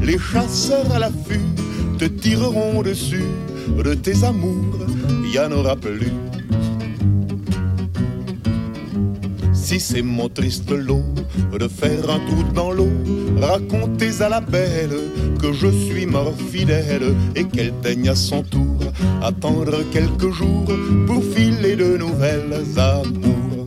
Les chasseurs à l'affût te tireront dessus. De tes amours, y en aura plus. Si c'est mon triste lot de faire un trou dans l'eau, racontez à la belle que je suis mort fidèle et qu'elle daigne à son tour attendre quelques jours pour filer de nouvelles amours.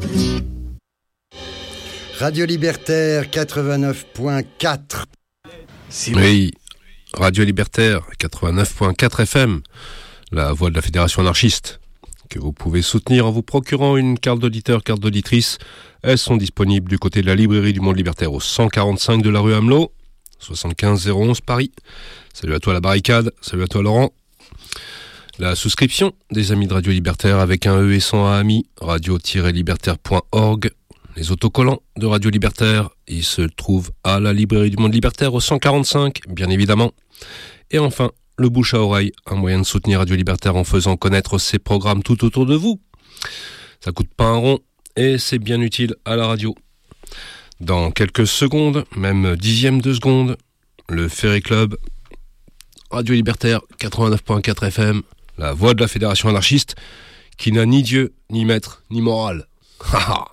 Radio Libertaire 89.4. Oui, Radio Libertaire 89.4 FM, la voix de la Fédération anarchiste, que vous pouvez soutenir en vous procurant une carte d'auditeur, carte d'auditrice. Elles sont disponibles du côté de la librairie du Monde Libertaire au 145 de la rue Amelot, 75 011 Paris. Salut à toi la barricade, salut à toi Laurent. La souscription des Amis de Radio Libertaire avec un E et sans A ami, radio-libertaire.org. Les autocollants de Radio Libertaire, ils se trouvent à la librairie du Monde Libertaire au 145, bien évidemment. Et enfin, le bouche à oreille, un moyen de soutenir Radio Libertaire en faisant connaître ses programmes tout autour de vous. Ça coûte pas un rond et c'est bien utile à la radio. Dans quelques secondes, même dixièmes de seconde, le Ferry Club, Radio Libertaire 89.4 FM, la voix de la Fédération anarchiste, qui n'a ni Dieu, ni maître, ni morale. Haha.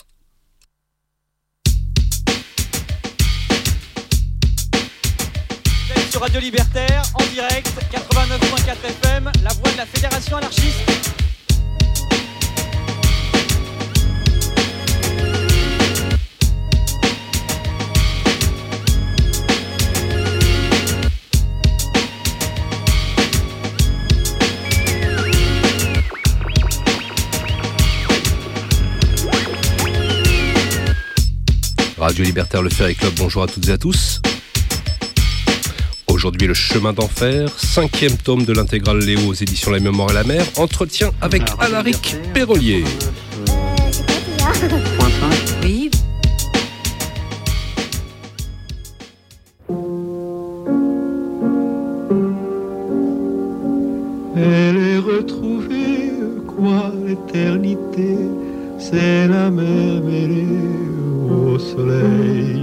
Sur Radio Libertaire, en direct, 89.4 FM, la voix de la Fédération anarchiste. Radio Libertaire, le Ferry Club, bonjour à toutes et à tous. Aujourd'hui, le chemin d'enfer, 5e tome de l'intégrale Léo aux éditions La Mémoire et la Mer, entretien avec Alaric Perrolier. C'est quoi qu'il y a ? Oui. Elle est retrouvée, quoi, l'éternité, c'est la mer mêlée au soleil.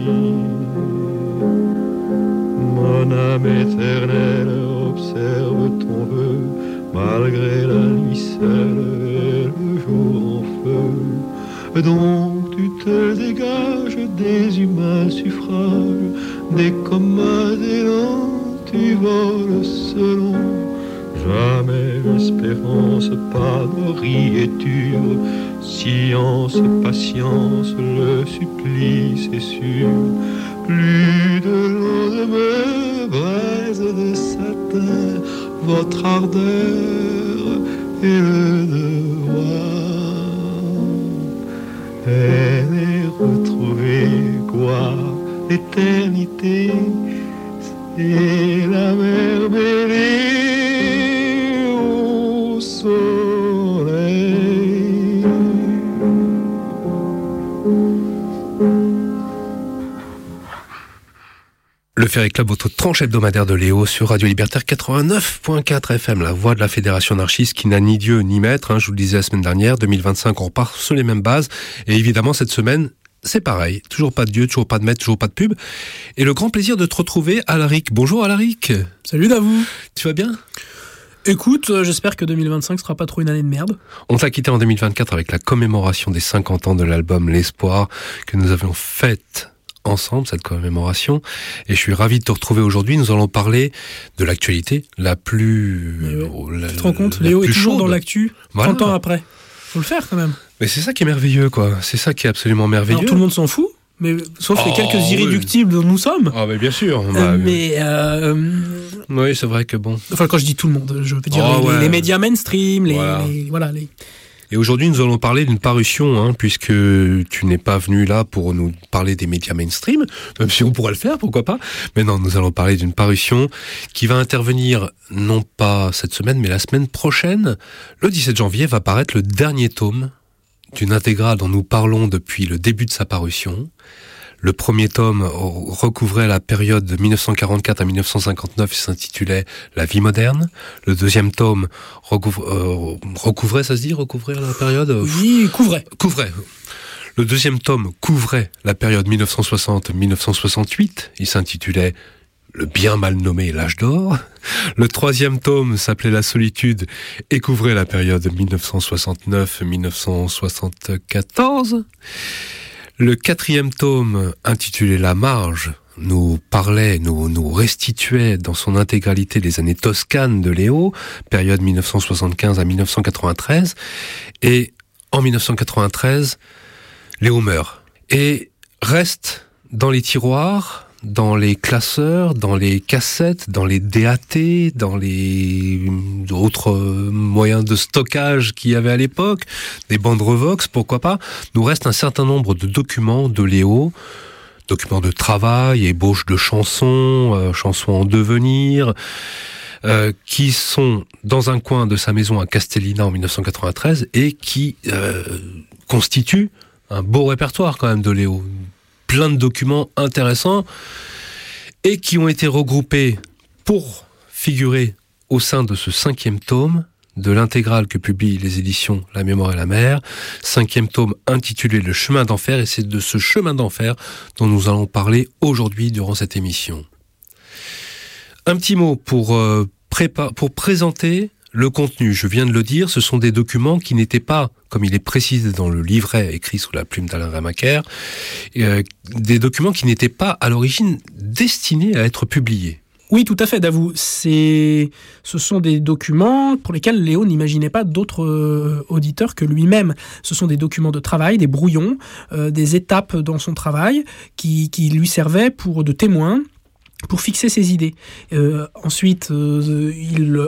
Mon âme éternelle observe ton vœu, malgré la nuit seule et le jour en feu. Donc tu te dégages des humains suffrages, des commodes élans, tu voles selon. Jamais l'espérance, pas de riéture, science, patience, le supplice est sûr. Plus de lendemain, braise de satin, votre ardeur et le devoir. Elle est retrouvée, quoi, l'éternité, c'est la mer mêlée au soleil. Le Ferry Club, votre tranche hebdomadaire de Léo sur Radio Libertaire 89.4 FM, la voix de la Fédération anarchiste qui n'a ni Dieu ni maître, je vous le disais la semaine dernière, 2025 on repart sur les mêmes bases, et évidemment cette semaine c'est pareil, toujours pas de Dieu, toujours pas de maître, toujours pas de pub, et le grand plaisir de te retrouver Alaric. Bonjour Alaric. Salut Davou. Tu vas bien ? Écoute, j'espère que 2025 sera pas trop une année de merde. On t'a quitté en 2024 avec la commémoration des 50 ans de l'album L'Espoir que nous avions faite ensemble, cette commémoration, et je suis ravi de te retrouver aujourd'hui. Nous allons parler de l'actualité la plus... Tu te rends compte, Léo est toujours dans l'actu, voilà. 30 ans après. Faut le faire quand même. Mais c'est ça qui est merveilleux, quoi. C'est ça qui est absolument merveilleux. Alors, tout le monde s'en fout, mais sauf les quelques irréductibles dont nous sommes. Ah, mais bien sûr. Oui, c'est vrai que bon... Enfin, quand je dis tout le monde, je veux dire les médias mainstream, les... Et aujourd'hui, nous allons parler d'une parution, puisque tu n'es pas venu là pour nous parler des médias mainstream, même si on pourrait le faire, pourquoi pas. Mais non, nous allons parler d'une parution qui va intervenir, non pas cette semaine, mais la semaine prochaine. Le 17 janvier va paraître le dernier tome d'une intégrale dont nous parlons depuis le début de sa parution. Le premier tome recouvrait la période de 1944 à 1959 et s'intitulait « La vie moderne ». Le deuxième tome recouvrait, ça se dit, recouvrir la période ? Oui, couvrait. Le deuxième tome couvrait la période 1960-1968. Il s'intitulait le bien mal nommé L'Âge d'Or. Le 3e tome s'appelait La Solitude et couvrait la période 1969-1974. Le 4e tome, intitulé La Marge, nous restituait dans son intégralité les années toscanes de Léo, période 1975 à 1993. Et en 1993, Léo meurt et reste dans les tiroirs, dans les classeurs, dans les cassettes, dans les DAT, dans les autres moyens de stockage qu'il y avait à l'époque, des bandes Revox, pourquoi pas. Nous reste un certain nombre de documents de Léo, documents de travail, ébauches de chansons, chansons en devenir, qui sont dans un coin de sa maison à Castellina en 1993 et qui constituent un beau répertoire quand même de Léo. Plein de documents intéressants et qui ont été regroupés pour figurer au sein de ce 5e tome de l'intégrale que publient les éditions La Mémoire et la Mer, 5e tome intitulé Le Chemin d'Enfer, et c'est de ce chemin d'enfer dont nous allons parler aujourd'hui durant cette émission. Un petit mot pour présenter le contenu. Je viens de le dire, ce sont des documents qui n'étaient pas, comme il est précisé dans le livret écrit sous la plume d'Alain Ramaker, des documents qui n'étaient pas à l'origine destinés à être publiés. Oui, tout à fait, Davout. Ce sont des documents pour lesquels Léo n'imaginait pas d'autres auditeurs que lui-même. Ce sont des documents de travail, des brouillons, des étapes dans son travail qui lui servaient de témoins pour fixer ses idées. Ensuite, il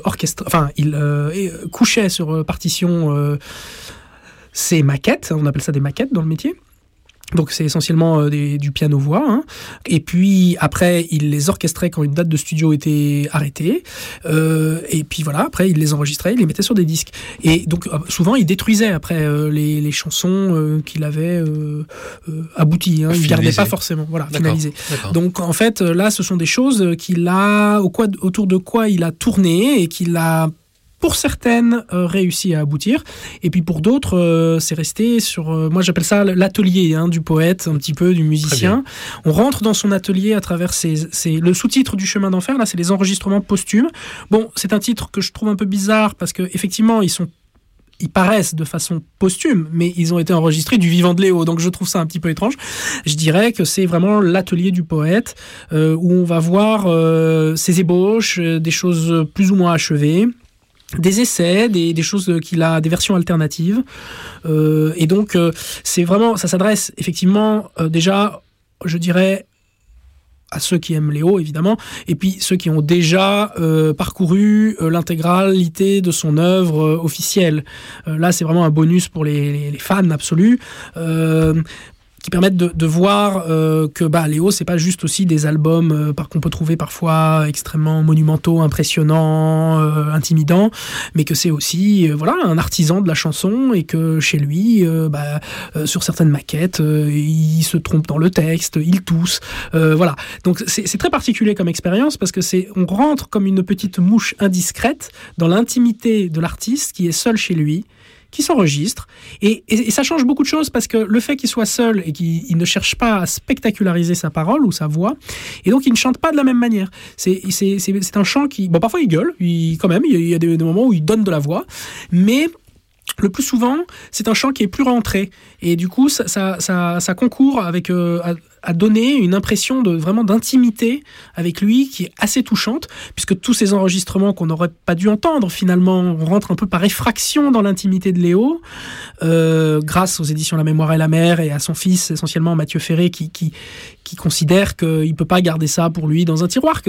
couchait sur partition ses maquettes, on appelle ça des maquettes dans le métier. Donc c'est essentiellement du piano-voix. Hein. Et puis après, il les orchestrait quand une date de studio était arrêtée. Et puis voilà, après il les enregistrait, il les mettait sur des disques. Et donc souvent il détruisait après les chansons qu'il avait abouties. Hein. Il ne gardait pas forcément, finalisées. Donc en fait là, ce sont des choses autour de quoi il a tourné et qu'il a pour certaines, réussi à aboutir. Et puis pour d'autres, c'est resté sur... moi, j'appelle ça l'atelier du poète, un petit peu, du musicien. On rentre dans son atelier à travers le sous-titre du Chemin d'Enfer, là, c'est les enregistrements posthumes. Bon, c'est un titre que je trouve un peu bizarre, parce qu'effectivement, ils paraissent de façon posthume, mais ils ont été enregistrés du vivant de Léo, donc je trouve ça un petit peu étrange. Je dirais que c'est vraiment l'atelier du poète, où on va voir ses ébauches, des choses plus ou moins achevées, des essais, des choses qu'il a, des versions alternatives. Et donc, c'est vraiment, ça s'adresse effectivement déjà, je dirais, à ceux qui aiment Léo, évidemment, et puis ceux qui ont déjà parcouru l'intégralité de son œuvre officielle. Là, c'est vraiment un bonus pour les fans absolus. Qui permettent de voir que Léo, c'est pas juste aussi des albums qu'on peut trouver parfois extrêmement monumentaux, impressionnants, intimidants, mais que c'est aussi un artisan de la chanson et que chez lui, sur certaines maquettes, il se trompe dans le texte, il tousse, voilà. Donc c'est très particulier comme expérience parce que on rentre comme une petite mouche indiscrète dans l'intimité de l'artiste qui est seul chez lui, qui s'enregistre, et ça change beaucoup de choses parce que le fait qu'il soit seul et qu'il ne cherche pas à spectaculariser sa parole ou sa voix, et donc il ne chante pas de la même manière. C'est un chant qui... Bon, parfois il gueule, il y a des moments où il donne de la voix, mais le plus souvent, c'est un chant qui est plus rentré, et du coup, ça concourt à donner une impression vraiment d'intimité avec lui qui est assez touchante, puisque tous ces enregistrements qu'on n'aurait pas dû entendre, finalement, on rentre un peu par effraction dans l'intimité de Léo, grâce aux éditions La Mémoire et la Mer et à son fils, essentiellement Mathieu Ferré, qui considère qu'il ne peut pas garder ça pour lui dans un tiroir.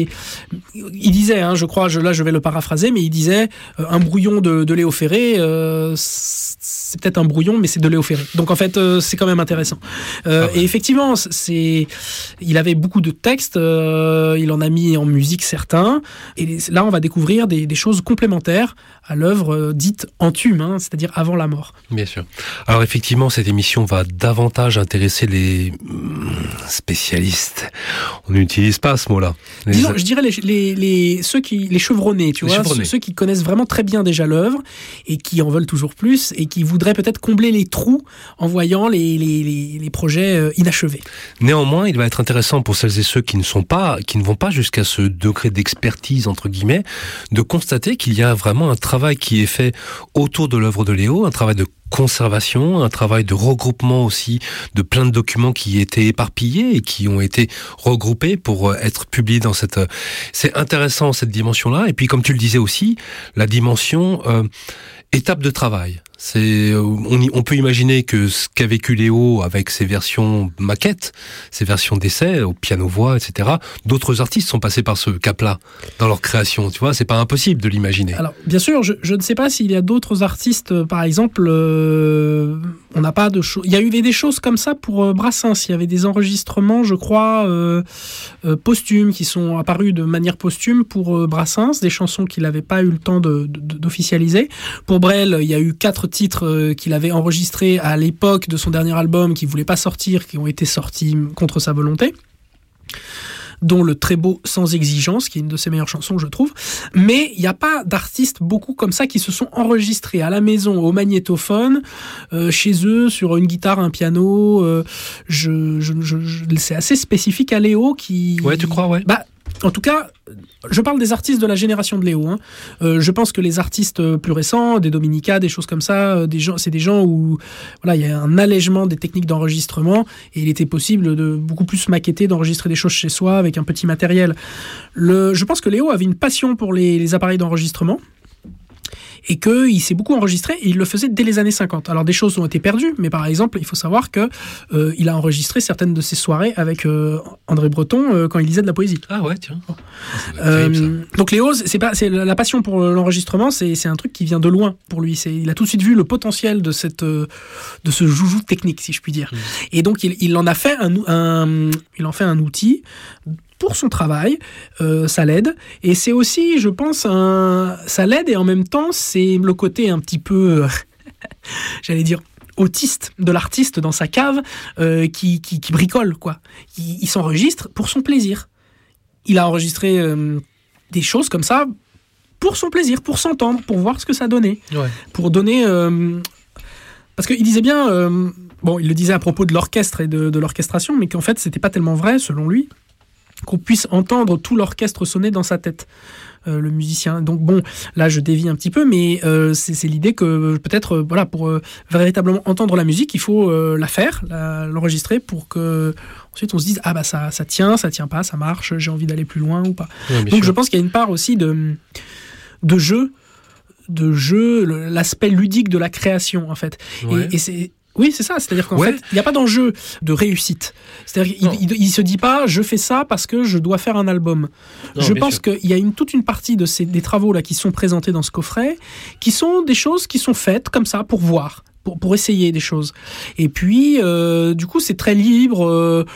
Il disait, je crois, je vais le paraphraser, mais il disait un brouillon de Léo Ferré, c'est peut-être un brouillon, mais c'est de Léo Ferré. Donc en fait, c'est quand même intéressant. Et effectivement, il avait beaucoup de textes, il en a mis en musique certains, et là on va découvrir des choses complémentaires à l'œuvre dite entume, c'est-à-dire avant la mort. Bien sûr. Alors effectivement, cette émission va davantage intéresser les spécialistes. On n'utilise pas ce mot-là. Disons, je dirais les chevronnés, tu vois, ceux qui connaissent vraiment très bien déjà l'œuvre et qui en veulent toujours plus et qui voudraient peut-être combler les trous en voyant les projets inachevés. Néanmoins, il va être intéressant pour celles et ceux qui ne vont pas jusqu'à ce degré d'expertise, entre guillemets, de constater qu'il y a vraiment un travail qui est fait autour de l'œuvre de Léo, un travail de conservation, un travail de regroupement aussi de plein de documents qui étaient éparpillés et qui ont été regroupés pour être publiés dans cette... C'est intéressant cette dimension-là. Et puis comme tu le disais aussi, la dimension étape de travail. On peut imaginer que ce qu'a vécu Léo avec ses versions maquettes, ses versions d'essai, au piano-voix, etc., d'autres artistes sont passés par ce cap-là dans leur création. Tu vois, c'est pas impossible de l'imaginer. Alors, bien sûr, je ne sais pas s'il y a d'autres artistes, par exemple, on n'a pas de choses. Il y avait des choses comme ça pour Brassens. Il y avait des enregistrements, je crois, posthumes qui sont apparus de manière posthume pour Brassens, des chansons qu'il n'avait pas eu le temps d'officialiser. Pour Brel, il y a eu 4 titres qu'il avait enregistrés à l'époque de son dernier album, qui ne voulait pas sortir, qui ont été sortis contre sa volonté, dont le très beau Sans exigence, qui est une de ses meilleures chansons, je trouve. Mais il n'y a pas d'artistes beaucoup comme ça qui se sont enregistrés à la maison, au magnétophone, chez eux, sur une guitare, un piano. C'est assez spécifique à Léo qui... Ouais, tu crois, ouais. En tout cas, je parle des artistes de la génération de Léo. Je pense que les artistes plus récents, des Dominica, des choses comme ça, c'est des gens où il y a un allègement des techniques d'enregistrement et il était possible de beaucoup plus maqueter, d'enregistrer des choses chez soi avec un petit matériel. Je pense que Léo avait une passion pour les appareils d'enregistrement et qu'il s'est beaucoup enregistré et il le faisait dès les années 50. Alors des choses ont été perdues, mais par exemple, il faut savoir que il a enregistré certaines de ses soirées avec André Breton quand il lisait de la poésie. Ah ouais, tiens. Donc Léo, c'est la passion pour l'enregistrement, c'est un truc qui vient de loin pour lui. Il a tout de suite vu le potentiel de ce joujou technique, si je puis dire. Et donc il en fait un outil pour son travail, ça l'aide. Et c'est aussi, je pense, ça l'aide et en même temps, c'est le côté un petit peu, j'allais dire, autiste de l'artiste dans sa cave qui bricole, quoi. Il s'enregistre pour son plaisir. Il a enregistré des choses comme ça pour son plaisir, pour s'entendre, pour voir ce que ça donnait. Ouais. Pour donner... parce qu'il disait bien... il le disait à propos de l'orchestre et de l'orchestration, mais qu'en fait, c'était pas tellement vrai, selon lui, qu'on puisse entendre tout l'orchestre sonner dans sa tête, le musicien. Donc bon, là je dévie un petit peu, mais c'est l'idée que peut-être, pour véritablement entendre la musique, il faut la faire, l'enregistrer pour que ensuite on se dise ça tient pas, ça marche, j'ai envie d'aller plus loin ou pas. Ouais, donc sûr. Je pense qu'il y a une part aussi de jeu, l'aspect ludique de la création en fait. Ouais. Et c'est oui, c'est ça. C'est-à-dire qu'en fait, il n'y a pas d'enjeu de réussite. C'est-à-dire qu'il se dit pas, je fais ça parce que je dois faire un album. Non, je pense qu'il y a toute une partie des travaux là qui sont présentés dans ce coffret, qui sont des choses qui sont faites comme ça pour voir. Pour essayer des choses. Et puis, du coup, c'est très libre,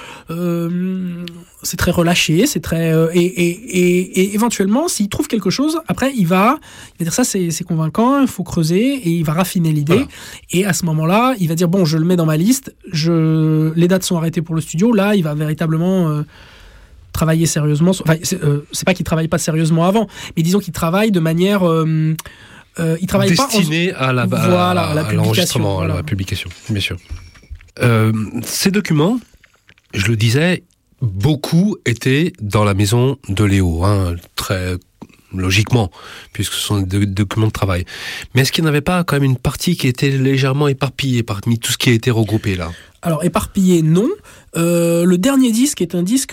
c'est très relâché, c'est très... et éventuellement, s'il trouve quelque chose, après, il va dire ça, c'est convaincant, il faut creuser, et il va raffiner l'idée. Voilà. Et à ce moment-là, il va dire, bon, je le mets dans ma liste, les dates sont arrêtées pour le studio, là, il va véritablement... travailler sérieusement. Enfin, c'est pas qu'il travaille pas sérieusement avant, mais disons qu'il travaille de manière... il travaille destiné pas à l'enregistrement, à la publication, bien sûr. Ces documents, je le disais, beaucoup étaient dans la maison de Léo, très logiquement, puisque ce sont des documents de travail. Mais est-ce qu'il n'y en avait pas quand même une partie qui était légèrement éparpillée parmi tout ce qui a été regroupé là ? Alors, éparpillé, non. Le dernier disque est un disque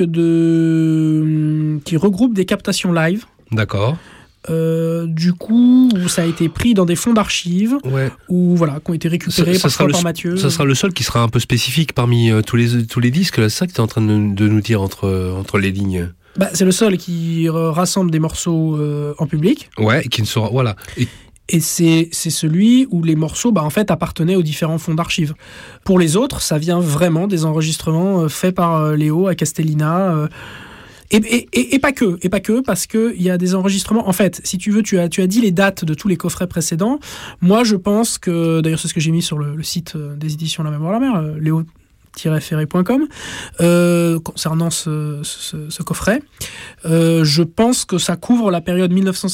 qui regroupe des captations live. D'accord. Du coup, où ça a été pris dans des fonds d'archives, qui ont été récupérés par Mathieu. Ça sera le seul qui sera un peu spécifique parmi tous les disques. C'est ça que tu es en train de nous dire entre les lignes. C'est le seul qui rassemble des morceaux en public. Ouais, qui ne sera voilà. Et c'est celui où les morceaux, en fait, appartenaient aux différents fonds d'archives. Pour les autres, ça vient vraiment des enregistrements faits par Léo à Castellina. Et pas que, parce qu'il y a des enregistrements. En fait, si tu veux, tu as dit les dates de tous les coffrets précédents. Moi, je pense que, d'ailleurs, c'est ce que j'ai mis sur le site des éditions La Mémoire de la Mer, léo-ferré.com, concernant ce coffret. Je pense que ça couvre la période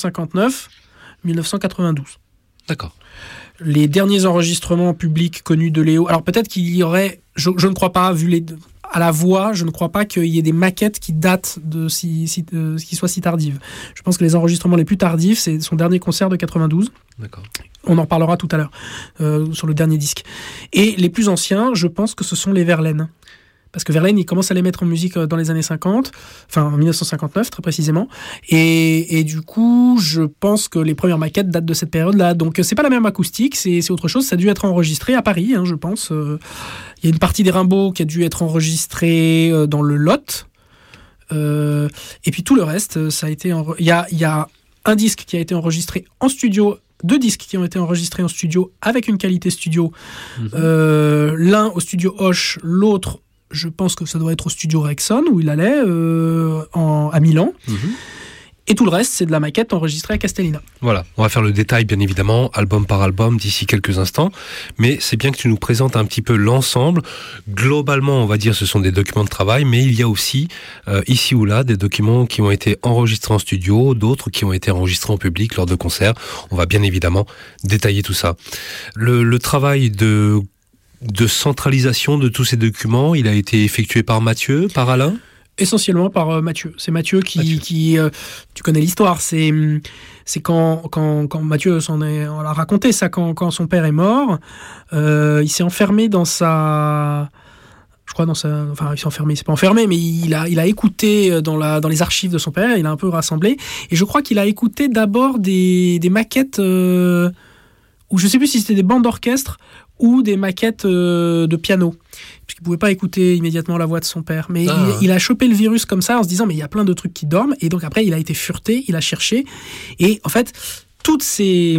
1959-1992. D'accord. Les derniers enregistrements publics connus de Léo. Alors peut-être qu'il y aurait, je ne crois pas, vu à la voix, je ne crois pas qu'il y ait des maquettes qui datent qui soient si tardives. Je pense que les enregistrements les plus tardifs, c'est son dernier concert de 92. D'accord. On en parlera tout à l'heure sur le dernier disque. Et les plus anciens, je pense que ce sont les Verlaine. Parce que Verlaine, il commence à les mettre en musique dans les années 50, enfin en 1959 très précisément. Et du coup, je pense que les premières maquettes datent de cette période-là. Donc c'est pas la même acoustique, c'est autre chose. Ça a dû être enregistré à Paris, je pense. Il y a une partie des Rimbaud qui a dû être enregistrée dans le Lot. Et puis tout le reste, ça a été... Il y a un disque qui a été enregistré en studio, 2 disques qui ont été enregistrés en studio avec une qualité studio. L'un au studio Hoche, l'autre, je pense que ça doit être au studio Rexon, où il allait, à Milan. Et tout le reste, c'est de la maquette enregistrée à Castellina. Voilà, on va faire le détail, bien évidemment, album par album, d'ici quelques instants. Mais c'est bien que tu nous présentes un petit peu l'ensemble. Globalement, on va dire, ce sont des documents de travail, mais il y a aussi, ici ou là, des documents qui ont été enregistrés en studio, d'autres qui ont été enregistrés en public lors de concerts. On va bien évidemment détailler tout ça. Le travail de centralisation de tous ces documents, il a été effectué par Mathieu, par Alain ? Essentiellement par Mathieu. C'est Mathieu qui tu connais l'histoire, c'est quand Mathieu on l'a raconté ça, quand son père est mort, il s'est enfermé il s'est enfermé, il s'est pas enfermé, mais il a écouté dans les archives de son père, il a un peu rassemblé, et je crois qu'il a écouté d'abord des maquettes, ou je sais plus si c'était des bandes d'orchestre, ou des maquettes de piano, puisqu'il ne pouvait pas écouter immédiatement la voix de son père. Mais il a chopé le virus comme ça, en se disant, mais il y a plein de trucs qui dorment, et donc après, il a été fureté, il a cherché, et en fait, toutes ces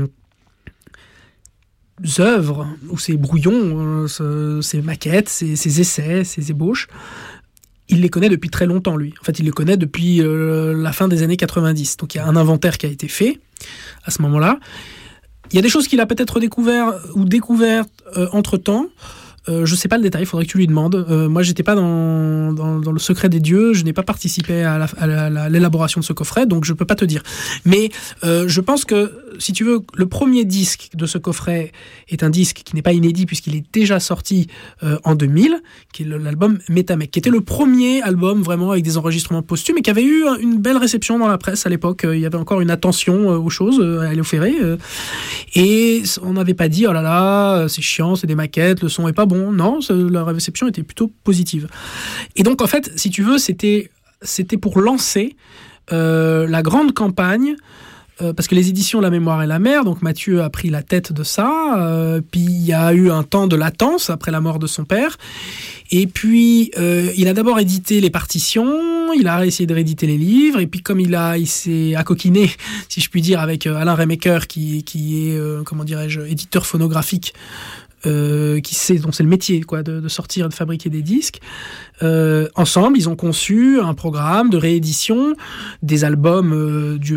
œuvres, ou ces brouillons, ces maquettes, ces essais, ces ébauches, il les connaît depuis très longtemps, lui. En fait, il les connaît depuis la fin des années 90. Donc, il y a un inventaire qui a été fait à ce moment-là. Il y a des choses qu'il a peut-être découvertes entre-temps. Je ne sais pas le détail, il faudrait que tu lui demandes. Moi, je n'étais pas dans le secret des dieux, je n'ai pas participé à l'élaboration de ce coffret, donc je ne peux pas te dire. Mais je pense que, si tu veux, le premier disque de ce coffret est un disque qui n'est pas inédit, puisqu'il est déjà sorti en 2000, qui est l'album Métamec, qui était le premier album vraiment avec des enregistrements posthumes, et qui avait eu une belle réception dans la presse à l'époque. Il y avait encore une attention aux choses, à Léo Ferré. Et on n'avait pas dit, oh là là, c'est chiant, c'est des maquettes, le son est pas bon. Non, la réception était plutôt positive. Et donc, en fait, si tu veux, c'était pour lancer la grande campagne, parce que les éditions La Mémoire et la Mer, donc Mathieu a pris la tête de ça, puis il y a eu un temps de latence après la mort de son père, et puis il a d'abord édité les partitions, il a essayé de rééditer les livres, et puis comme il s'est accoquiné, si je puis dire, avec Alain Remaker, qui est, comment dirais-je, éditeur phonographique, dont c'est le métier, quoi, de sortir et de fabriquer des disques. Ensemble, ils ont conçu un programme de réédition des albums du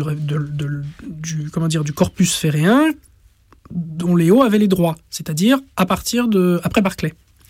corpus ferréen dont Léo avait les droits, c'est-à-dire après Barclay.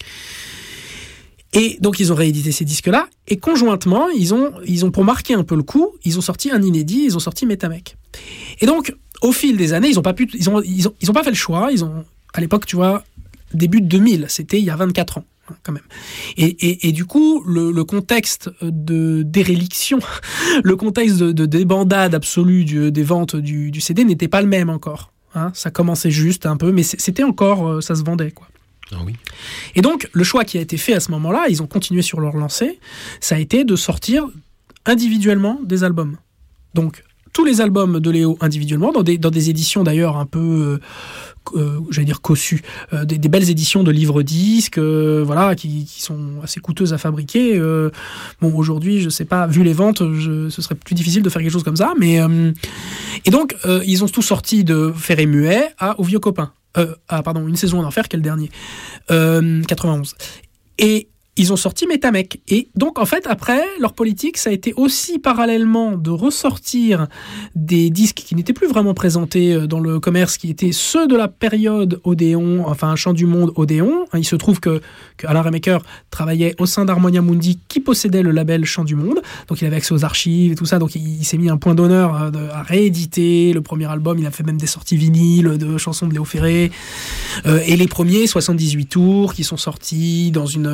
Et donc ils ont réédité ces disques-là, et conjointement, ils ont pour marquer un peu le coup, ils ont sorti un inédit, ils ont sorti Métamec. Et donc, au fil des années, ils ont pas fait le choix, à l'époque, tu vois, début de 2000, c'était il y a 24 ans, quand même. Et du coup, le contexte de déréliction, le contexte de débandade absolue des ventes du CD n'était pas le même encore. Ça commençait juste un peu, mais c'était encore, ça se vendait, quoi. Ah oui. Et donc, le choix qui a été fait à ce moment-là, ils ont continué sur leur lancée, ça a été de sortir individuellement des albums. Donc, tous les albums de Léo individuellement, dans des éditions d'ailleurs un peu, j'allais dire cossues, des belles éditions de livres-disques, voilà, qui sont assez coûteuses à fabriquer. Bon, aujourd'hui, je sais pas, vu les ventes, ce serait plus difficile de faire quelque chose comme ça, mais et donc ils ont tout sorti de Ferré Muet au Vieux Copain. Une saison en enfer, quel dernier 91. Et ils ont sorti Métamec. Et donc, en fait, après, leur politique, ça a été aussi parallèlement de ressortir des disques qui n'étaient plus vraiment présentés dans le commerce, qui étaient ceux de la période Odéon, enfin, Chant du Monde Odéon. Il se trouve que Alain Remaker travaillait au sein d'Harmonia Mundi, qui possédait le label Chant du Monde. Donc, il avait accès aux archives et tout ça. Donc, il s'est mis un point d'honneur à rééditer le premier album. Il a fait même des sorties vinyles de chansons de Léo Ferré. Et les premiers 78 tours qui sont sortis dans une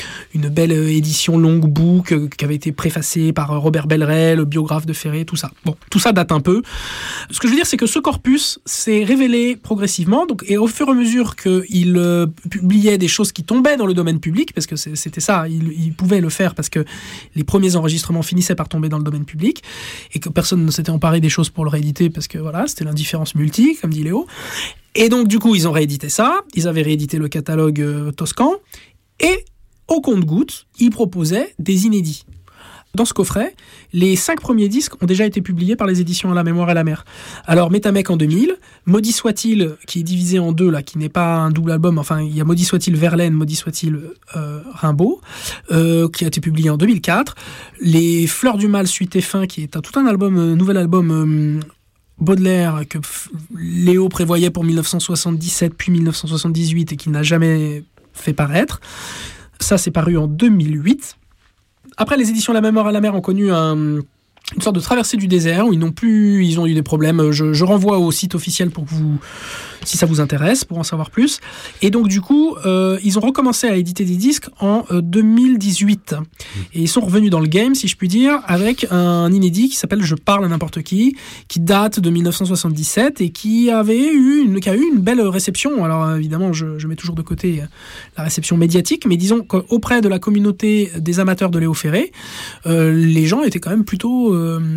une belle édition long book qui avait été préfacée par Robert Belleret, le biographe de Ferré, tout ça. Bon, tout ça date un peu. Ce que je veux dire, c'est que ce corpus s'est révélé progressivement, donc, et au fur et à mesure qu'il publiait des choses qui tombaient dans le domaine public, parce que c'était ça, il pouvait le faire parce que les premiers enregistrements finissaient par tomber dans le domaine public, et que personne ne s'était emparé des choses pour le rééditer, parce que voilà, c'était l'indifférence multi, comme dit Léo. Et donc, du coup, ils ont réédité ça, ils avaient réédité le catalogue Toscan, et au compte-gouttes, ils proposaient des inédits. Dans ce coffret, les 5 premiers disques ont déjà été publiés par les éditions À la Mémoire et la Mer. Alors, Métamec en 2000, Maudit soit-il, qui est divisé en deux, là, qui n'est pas un double album, enfin, il y a Maudit soit-il Verlaine, Maudit soit-il Rimbaud, qui a été publié en 2004. Les Fleurs du Mal, suite et fin, qui est tout un album, nouvel album Baudelaire, que Léo prévoyait pour 1977, puis 1978, et qu'il n'a jamais fait paraître. Ça, c'est paru en 2008. Après, les éditions La Mémoire à la Mer ont connu une sorte de traversée du désert où ils ont eu des problèmes. Je renvoie au site officiel pour que si ça vous intéresse, pour en savoir plus. Et donc, du coup, ils ont recommencé à éditer des disques en 2018. Et ils sont revenus dans le game, si je puis dire, avec un inédit qui s'appelle Je parle à n'importe qui date de 1977 et qui a eu une belle réception. Alors, évidemment, je mets toujours de côté la réception médiatique, mais disons qu'auprès de la communauté des amateurs de Léo Ferré, les gens étaient quand même plutôt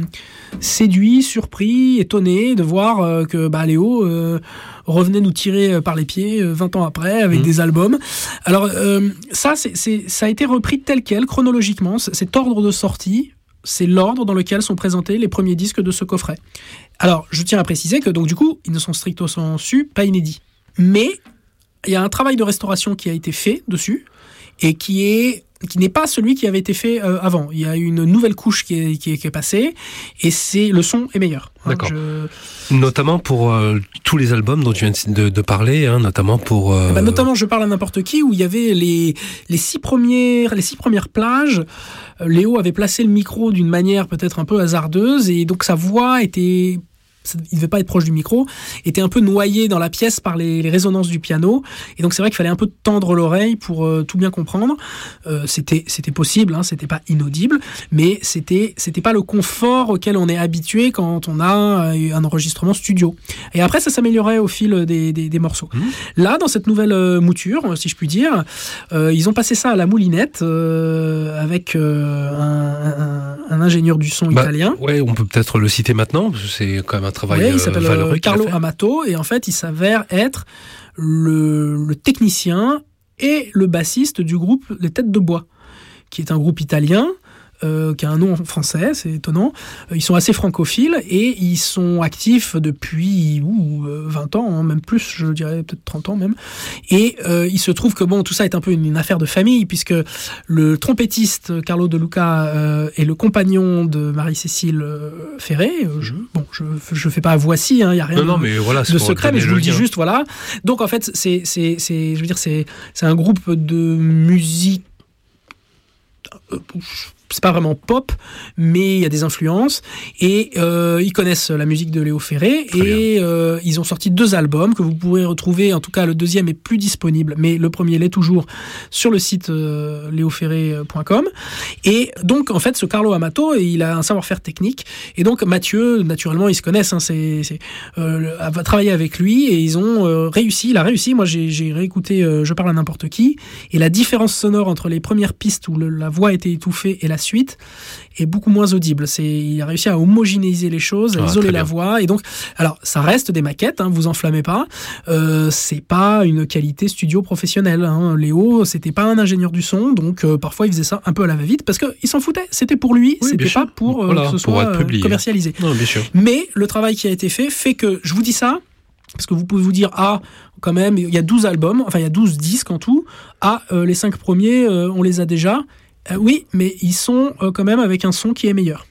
séduits, surpris, étonnés de voir que Léo revenait nous tirer par les pieds 20 ans après avec des albums. Alors ça a été repris tel quel chronologiquement. Cet ordre de sortie, c'est l'ordre dans lequel sont présentés les premiers disques de ce coffret. Alors je tiens à préciser que donc du coup ils ne sont stricto sensu pas inédits, mais il y a un travail de restauration qui a été fait dessus et qui n'est pas celui qui avait été fait avant. Il y a une nouvelle couche qui est passée, et le son est meilleur. D'accord. Notamment pour tous les albums dont tu viens de parler, notamment pour... Notamment Je parle à n'importe qui, où il y avait les 6 premières plages. Léo avait placé le micro d'une manière peut-être un peu hasardeuse, et donc sa voix était... il devait pas être proche du micro, était un peu noyé dans la pièce par les résonances du piano, et donc c'est vrai qu'il fallait un peu tendre l'oreille pour tout bien comprendre. C'était possible, c'était pas inaudible, mais c'était pas le confort auquel on est habitué quand on a un enregistrement studio. Et après ça s'améliorait au fil des morceaux. Là, dans cette nouvelle mouture, si je puis dire, ils ont passé ça à la moulinette avec un ingénieur du son italien. Ouais, on peut peut-être le citer maintenant, parce que c'est quand même un travail il s'appelle valeureux. Carlo Amato, et en fait il s'avère être le technicien et le bassiste du groupe Les Têtes de Bois, qui est un groupe italien qui a un nom français, c'est étonnant. Ils sont assez francophiles et ils sont actifs depuis 20 ans, même plus, je dirais peut-être 30 ans même. Et il se trouve que tout ça est un peu une affaire de famille, puisque le trompettiste Carlo De Luca est le compagnon de Marie-Cécile Ferré. Je fais pas voici, il y a rien de secret, mais je vous le dis juste, voilà. Donc en fait, c'est un groupe de musique. C'est pas vraiment pop, mais il y a des influences, et ils connaissent la musique de Léo Ferré. Très et ils ont sorti 2 albums que vous pourrez retrouver, en tout cas le deuxième est plus disponible, mais le premier l'est toujours, sur le site leoferré.com. Et donc en fait ce Carlo Amato, il a un savoir-faire technique, et donc Mathieu, naturellement ils se connaissent, va travailler avec lui, et il a réussi. Moi j'ai réécouté Je parle à n'importe qui, et la différence sonore entre les premières pistes où la voix était étouffée et la suite est beaucoup moins audible. Il a réussi à homogénéiser les choses, à isoler la voix, et donc, alors ça reste des maquettes, vous enflammez pas, c'est pas une qualité studio professionnelle. Léo, c'était pas un ingénieur du son, donc parfois il faisait ça un peu à la va-vite, parce qu'il s'en foutait, c'était pour lui, c'était pas pour que ce soit commercialisé. Non, bien sûr. Mais le travail qui a été fait que, je vous dis ça, parce que vous pouvez vous dire, quand même, il y a 12 albums, enfin il y a 12 disques en tout, les 5 premiers, on les a déjà. Oui, mais ils sont quand même avec un son qui est meilleur.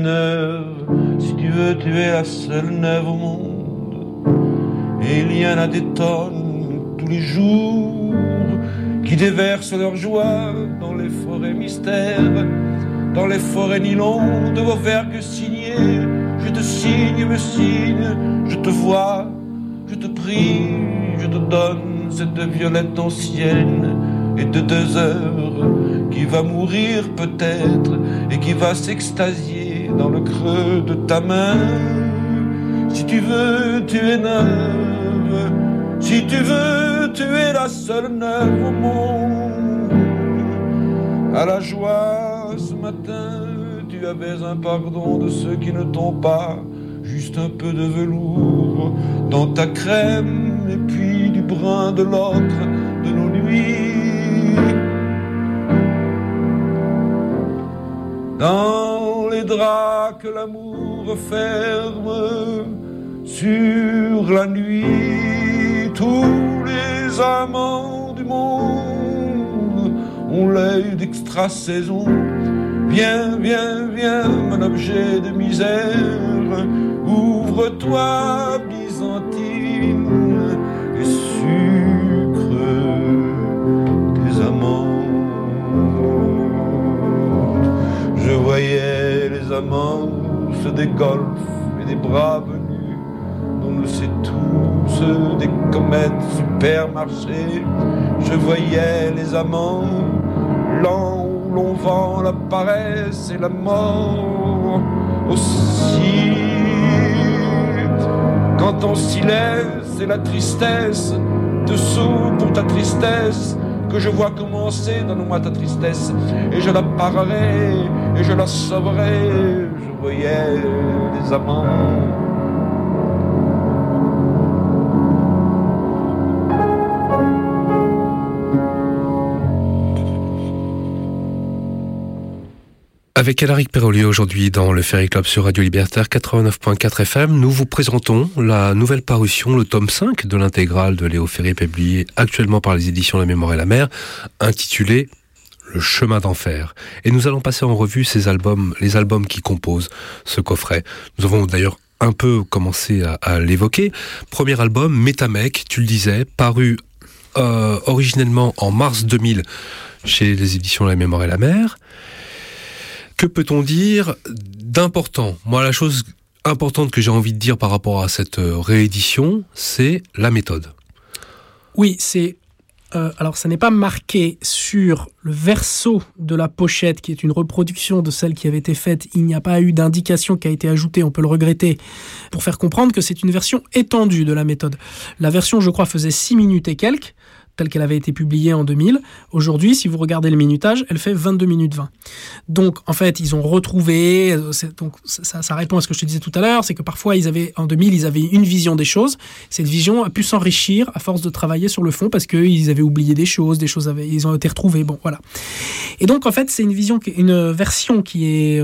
bonheur, si tu veux, tu es la seule neuve au monde. Et il y en a des tonnes tous les jours qui déversent leur joie dans les forêts mystères, dans les forêts nylon de vos vergues signées. Je te signe, me signe, je te vois, je te prie, je te donne cette violette ancienne et de 2 heures qui va mourir peut-être et qui va s'extasier dans le creux de ta main. Si tu veux, tu es neuve. Si tu veux, tu es la seule neuve au monde. À la joie, ce matin, tu avais un pardon de ceux qui ne t'ont pas. Juste un peu de velours dans ta crème et puis du brun de l'autre de nos nuits. Dans les draps que l'amour ferme sur la nuit, tous les amants du monde ont l'œil d'extra-saison. Viens, viens, viens, mon objet de misère, ouvre-toi, Byzantine, et sucre tes amants. Je voyais les amants des golfs et des bras venus, on le sait tous, des comètes supermarchés. Je voyais les amants lents où l'on vend la paresse et la mort aussi. Quand on s'y lève, c'est la tristesse, dessous pour ta tristesse, que je vois commencer, donne-moi ta tristesse, et je la parerai, et je la sauverai. Je voyais les amants. Avec Alaric Perrolier aujourd'hui dans le Ferry Club sur Radio Libertaire 89.4 FM, nous vous présentons la nouvelle parution, le tome 5 de l'intégrale de Léo Ferré, publié actuellement par les éditions La Mémoire et la Mer, intitulé Le Chemin d'Enfer. Et nous allons passer en revue ces albums, les albums qui composent ce coffret. Nous avons d'ailleurs un peu commencé à l'évoquer. Premier album, Métamec, tu le disais, paru originellement en mars 2000 chez les éditions La Mémoire et la Mer. Que peut-on dire d'important ? Moi, la chose importante que j'ai envie de dire par rapport à cette réédition, c'est la méthode. Oui, c'est... alors, ça n'est pas marqué sur le verso de la pochette, qui est une reproduction de celle qui avait été faite. Il n'y a pas eu d'indication qui a été ajoutée, on peut le regretter, pour faire comprendre que c'est une version étendue de la méthode. La version, je crois, faisait 6 minutes et quelques, telle qu'elle avait été publiée en 2000. Aujourd'hui, si vous regardez le minutage, elle fait 22 minutes 20. Donc, en fait, ils ont retrouvé... Donc, ça répond à ce que je te disais tout à l'heure, c'est que parfois, en 2000, ils avaient une vision des choses. Cette vision a pu s'enrichir à force de travailler sur le fond parce qu'ils avaient oublié des choses ils ont été retrouvés. Bon, voilà. Et donc, en fait, c'est une version qui est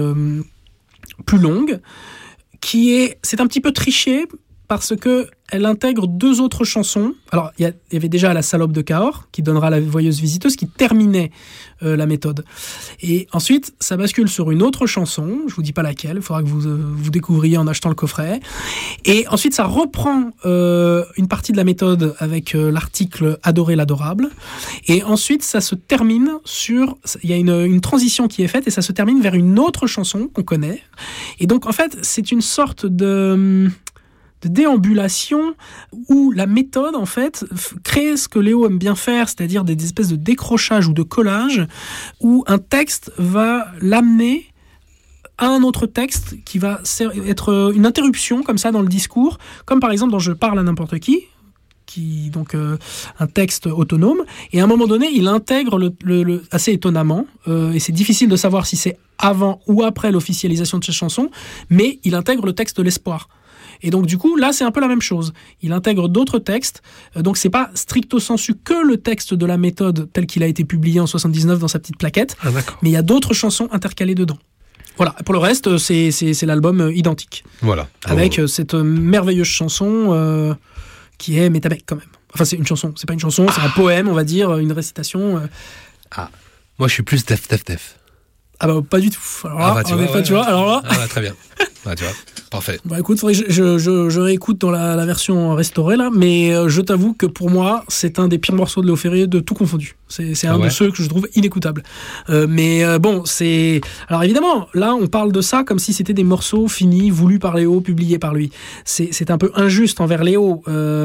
plus longue, c'est un petit peu triché parce que elle intègre 2 autres chansons. Alors, il y avait déjà La Salope de Cahors, qui donnera La Voyeuse Visiteuse, qui terminait la méthode. Et ensuite, ça bascule sur une autre chanson, je vous dis pas laquelle, il faudra que vous découvriez en achetant le coffret. Et ensuite, ça reprend une partie de la méthode avec l'article « Adorer l'adorable ». Et ensuite, ça se termine il y a une transition qui est faite, et ça se termine vers une autre chanson qu'on connaît. Et donc, en fait, c'est une sorte de déambulation où la méthode, en fait, crée ce que Léo aime bien faire, c'est-à-dire des espèces de décrochages ou de collages où un texte va l'amener à un autre texte qui va être une interruption comme ça dans le discours, comme par exemple dans Je parle à n'importe qui donc un texte autonome, et à un moment donné il intègre le assez étonnamment, et c'est difficile de savoir si c'est avant ou après l'officialisation de cette chanson, mais il intègre le texte de l'espoir. Et donc du coup, là, c'est un peu la même chose. Il intègre d'autres textes, donc c'est pas stricto sensu que le texte de la méthode tel qu'il a été publié en 79 dans sa petite plaquette, mais il y a d'autres chansons intercalées dedans. Voilà, pour le reste, c'est l'album identique. Voilà. Avec cette merveilleuse chanson qui est Métamec quand même. Enfin, c'est une chanson, c'est pas une chanson, c'est un poème, on va dire, une récitation. Moi, je suis plus def. Ah bah pas du tout. Alors là, tu vois, alors là... Ah bah, très bien. Ah, tu vois, parfait. Bah écoute, faudrait que je réécoute dans la version restaurée là, mais je t'avoue que pour moi, c'est un des pires morceaux de Léo Ferré de tout confondu. C'est un de ceux que je trouve inécoutables. Bon, c'est... Alors évidemment, là, on parle de ça comme si c'était des morceaux finis, voulus par Léo, publiés par lui. C'est un peu injuste envers Léo,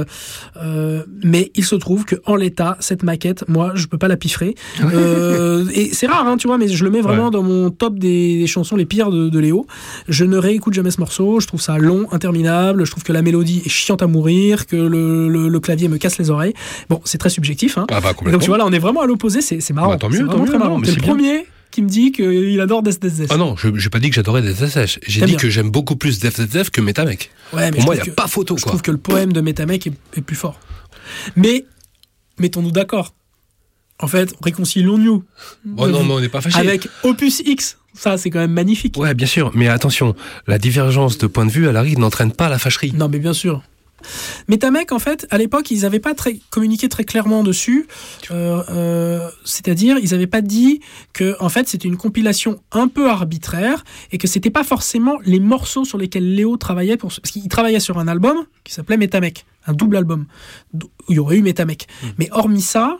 mais il se trouve qu'en l'état, cette maquette, moi, je peux pas la piffrer. Et c'est rare, hein, tu vois, mais je le mets vraiment dans mon top des chansons les pires de Léo. Je ne réécoute jamais ce morceau, je trouve ça long, interminable, je trouve que la mélodie est chiante à mourir, que le clavier me casse les oreilles. Bon, c'est très subjectif, hein. Ah bah, donc tu vois, là, on est vraiment à l'opposé, c'est marrant. Bah, tant mieux, très marrant. Non, c'est le premier qui me dit qu'il adore Death Death Death. Ah non, j'ai pas dit que j'adorais Death Death Death. J'ai dit que j'aime beaucoup plus Death Death Death que Metamec. Ouais, mais pour moi, il n'y a pas photo. Je trouve que le poème de Metamec est plus fort. Mais, mettons-nous d'accord. En fait, réconcilions-nous. Oh non, mais on n'est pas fâchés. Avec Opus X. Ça, c'est quand même magnifique. Ouais, bien sûr. Mais attention, la divergence de point de vue, à l'arrivée, n'entraîne pas la fâcherie. Non, mais bien sûr. Metamec, en fait, à l'époque, ils n'avaient pas communiqué très clairement dessus. C'est-à-dire, ils n'avaient pas dit que, en fait, c'était une compilation un peu arbitraire et que c'était pas forcément les morceaux sur lesquels Léo travaillait parce qu'il travaillait sur un album qui s'appelait Metamec, un double album où il y aurait eu Metamec. Mais hormis ça,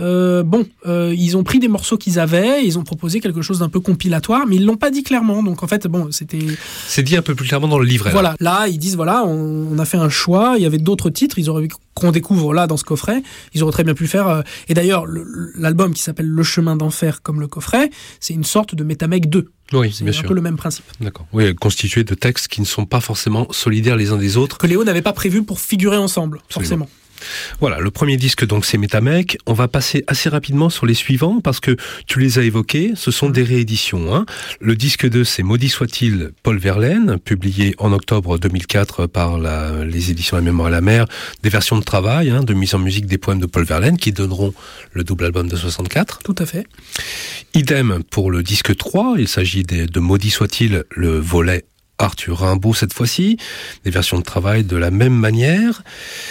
ils ont pris des morceaux qu'ils avaient, ils ont proposé quelque chose d'un peu compilatoire, mais ils l'ont pas dit clairement. Donc en fait, c'était... C'est dit un peu plus clairement dans le livret. Voilà, là ils disent on a fait un choix. Il y avait d'autres titres, qu'on découvre là dans ce coffret. Ils auraient très bien pu faire. Et d'ailleurs, l'album qui s'appelle Le Chemin d'Enfer, comme le coffret, c'est une sorte de Metamec 2. Oui, c'est bien sûr. Un peu le même principe. D'accord. Oui, constitué de textes qui ne sont pas forcément solidaires les uns des autres. Que Léo n'avait pas prévu pour figurer ensemble, forcément. Voilà, le premier disque, donc, c'est Metamec. On va passer assez rapidement sur les suivants, parce que tu les as évoqués, ce sont des rééditions. Hein. Le disque 2, c'est Maudit soit-il, Paul Verlaine, publié en octobre 2004 par les éditions La Mémoire et la Mer, des versions de travail, de mise en musique des poèmes de Paul Verlaine, qui donneront le double album de 64. Tout à fait. Idem pour le disque 3, il s'agit de Maudit soit-il, le volet Arthur Rimbaud cette fois-ci, des versions de travail de la même manière.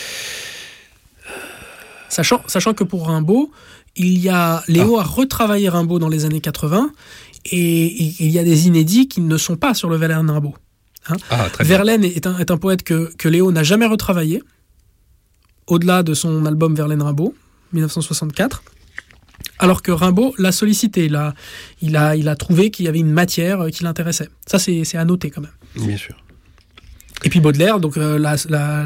Sachant que pour Rimbaud, Léo a retravaillé Rimbaud dans les années 80 et il y a des inédits qui ne sont pas sur le Verlaine Rimbaud. Hein. Verlaine est un poète que Léo n'a jamais retravaillé, au-delà de son album Verlaine Rimbaud, 1964. Alors que Rimbaud l'a sollicité, il a trouvé qu'il y avait une matière qui l'intéressait. Ça, c'est à noter quand même. Bien sûr. Et puis Baudelaire, donc il a...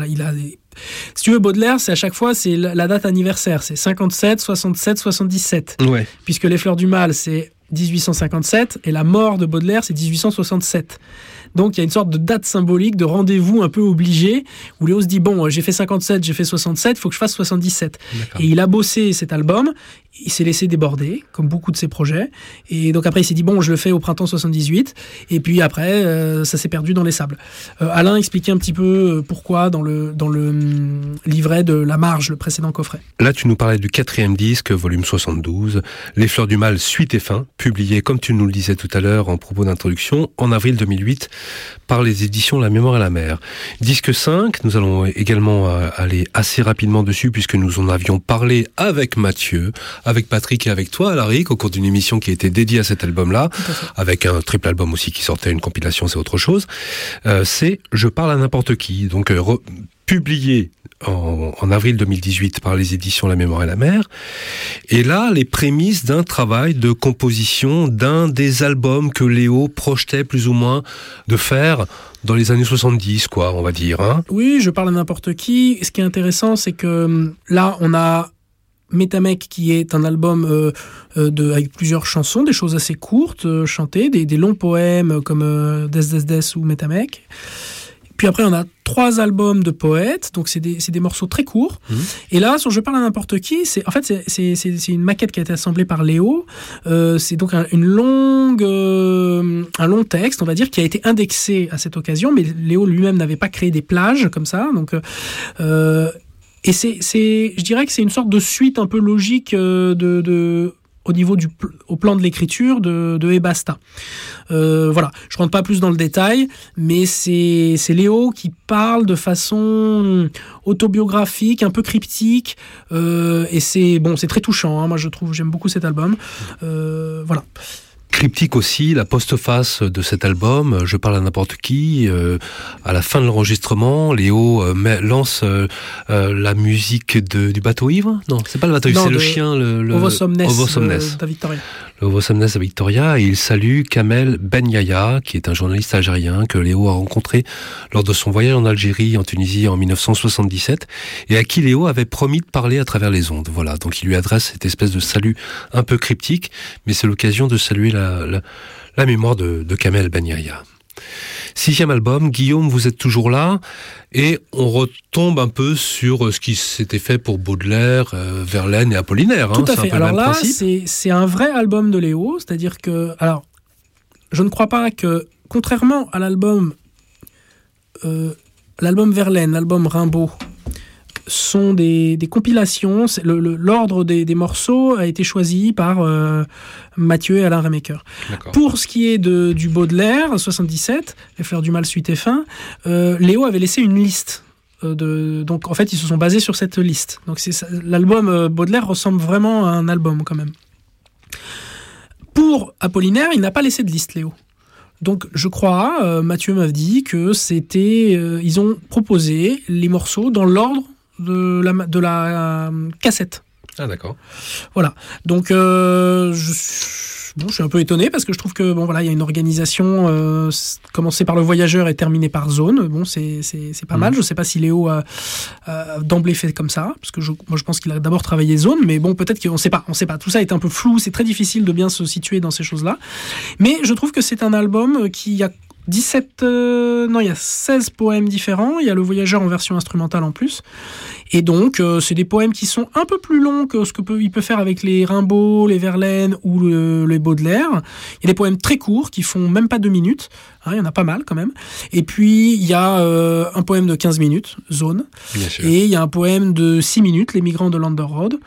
Si tu veux, Baudelaire, c'est à chaque fois, c'est la date anniversaire. C'est 57, 67, 77. Ouais. Puisque Les Fleurs du Mal, c'est 1857, et la mort de Baudelaire, c'est 1867. Donc il y a une sorte de date symbolique, de rendez-vous un peu obligé, où Léo se dit, j'ai fait 57, j'ai fait 67, il faut que je fasse 77. D'accord. Et il a bossé cet album, il s'est laissé déborder, comme beaucoup de ses projets, et donc après il s'est dit, je le fais au printemps 78, et puis après, ça s'est perdu dans les sables. Alain expliquait un petit peu pourquoi dans le livret de La Marge, le précédent coffret. Là, tu nous parlais du 4e disque, volume 72, Les Fleurs du Mal, suite et fin, publié, comme tu nous le disais tout à l'heure en propos d'introduction, en avril 2008, par les éditions La Mémoire et la Mer. Disque 5, nous allons également aller assez rapidement dessus, puisque nous en avions parlé avec Mathieu, avec Patrick et avec toi, Alaric, au cours d'une émission qui était dédiée à cet album-là, avec un triple album aussi qui sortait, une compilation, c'est autre chose. C'est Je parle à n'importe qui, donc publié en avril 2018 par les éditions La Mémoire et la Mer. Et là, les prémices d'un travail de composition d'un des albums que Léo projetait plus ou moins de faire dans les années 70, on va dire. Hein. Oui, Je parle à n'importe qui. Ce qui est intéressant, c'est que là, on a Metamec, qui est un album avec plusieurs chansons, des choses assez courtes, chantées, des longs poèmes comme Death Death Death ou Metamec. Puis après, on a 3 albums de poètes, donc c'est des morceaux très courts. Et là, sur Je parle à n'importe qui, c'est une maquette qui a été assemblée par Léo. C'est donc un long texte, on va dire, qui a été indexé à cette occasion, mais Léo lui-même n'avait pas créé des plages comme ça. Donc, et je dirais que c'est une sorte de suite un peu logique au niveau au plan de l'écriture de Et Basta. Voilà, je rentre pas plus dans le détail, mais c'est Léo qui parle de façon autobiographique, un peu cryptique, et c'est très touchant. Moi, j'aime beaucoup cet album. Voilà. cryptique aussi, la postface de cet album, Je parle à n'importe qui. À la fin de l'enregistrement, Léo lance la musique du bateau ivre. Non, c'est pas le bateau ivre, c'est le chien, le Ovo Somnes de Victoria. Le Ovo Somnes de Victoria, et il salue Kamel Ben Yahya, qui est un journaliste algérien que Léo a rencontré lors de son voyage en Algérie, en Tunisie, en 1977, et à qui Léo avait promis de parler à travers les ondes. Voilà, donc il lui adresse cette espèce de salut un peu cryptique, mais c'est l'occasion de saluer la mémoire de Kamel Ben Yahya. 6e album, Guillaume, vous êtes toujours là, et on retombe un peu sur ce qui s'était fait pour Baudelaire, Verlaine et Apollinaire. Tout à fait. Alors là, c'est un vrai album de Léo, c'est-à-dire que, alors, je ne crois pas que, contrairement à l'album Verlaine, l'album Rimbaud, sont des compilations. L'ordre des morceaux a été choisi par Mathieu et Alain Remaker. Pour ce qui est du Baudelaire, 77, Les Fleurs du Mal, suite et fin, Léo avait laissé une liste. Donc en fait, ils se sont basés sur cette liste. Donc l'album Baudelaire ressemble vraiment à un album quand même. Pour Apollinaire, il n'a pas laissé de liste, Léo. Donc je crois, Mathieu m'a dit que ils ont proposé les morceaux dans l'ordre de la cassette. Ah d'accord. Voilà. Donc je suis un peu étonné parce que je trouve que il y a une organisation commencée par Le Voyageur et terminée par Zone. Bon, c'est pas mal. Je sais pas si Léo a d'emblée fait comme ça, parce que moi je pense qu'il a d'abord travaillé Zone, mais bon, peut-être qu'on sait pas. Tout ça est un peu flou. C'est très difficile de bien se situer dans ces choses-là. Mais je trouve que c'est un album qui a il y a 16 poèmes différents. Il y a Le Voyageur en version instrumentale en plus. Et donc, c'est des poèmes qui sont un peu plus longs que ce qu'il peut faire avec les Rimbaud, les Verlaine ou les Baudelaire. Il y a des poèmes très courts qui font même pas 2 minutes. Il y en a pas mal quand même. Et puis, il y a un poème de 15 minutes, Zone. Bien sûr. Et il y a un poème de 6 minutes, Les Migrants de Landerrode.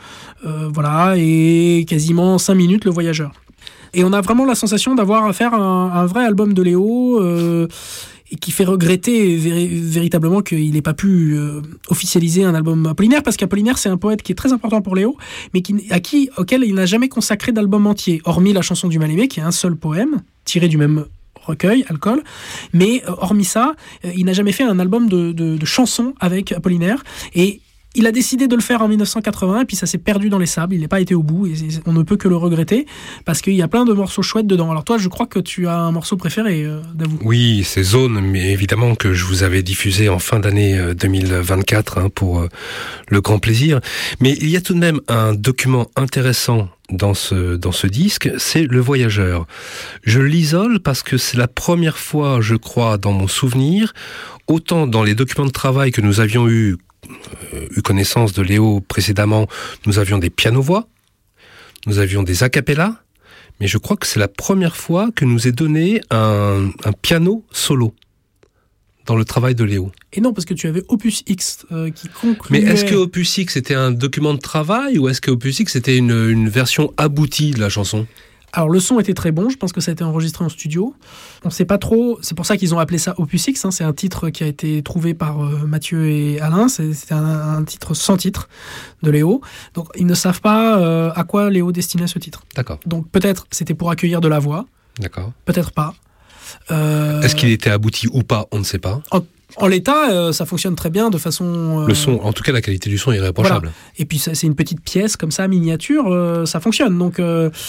Et quasiment 5 minutes, Le Voyageur. Et on a vraiment la sensation d'avoir à faire un vrai album de Léo et qui fait regretter véritablement qu'il n'ait pas pu officialiser un album Apollinaire, parce qu'Apollinaire, c'est un poète qui est très important pour Léo, mais auquel il n'a jamais consacré d'album entier, hormis La chanson du mal-aimé, qui est un seul poème, tiré du même recueil, Alcool. Mais hormis ça, il n'a jamais fait un album de chansons avec Apollinaire. Et il a décidé de le faire en 1980 et puis ça s'est perdu dans les sables, il n'a pas été au bout et on ne peut que le regretter parce qu'il y a plein de morceaux chouettes dedans. Alors toi, je crois que tu as un morceau préféré d'Avou. Oui, c'est Zone, mais évidemment que je vous avais diffusé en fin d'année 2024 pour le grand plaisir. Mais il y a tout de même un document intéressant dans ce disque, c'est Le Voyageur. Je l'isole parce que c'est la première fois, je crois, dans mon souvenir, autant dans les documents de travail que nous avions eu connaissance de Léo précédemment, nous avions des pianos-voix, nous avions des a cappella, mais je crois que c'est la première fois que nous est donné un piano solo dans le travail de Léo. Et non, parce que tu avais Opus X qui concluait... Mais est-ce que Opus X était un document de travail ou est-ce que Opus X était une version aboutie de la chanson ? Alors le son était très bon, je pense que ça a été enregistré en studio. On ne sait pas trop, c'est pour ça qu'ils ont appelé ça Opus X, c'est un titre qui a été trouvé par Mathieu et Alain, c'est un titre sans titre de Léo. Donc ils ne savent pas à quoi Léo destinait ce titre. D'accord. Donc peut-être c'était pour accueillir de la voix. D'accord. Peut-être pas. Est-ce qu'il était abouti ou pas ? On ne sait pas. En l'état, ça fonctionne très bien de façon... Le son, en tout cas la qualité du son est irréprochable. Voilà. Et puis c'est une petite pièce comme ça, miniature, ça fonctionne. Donc...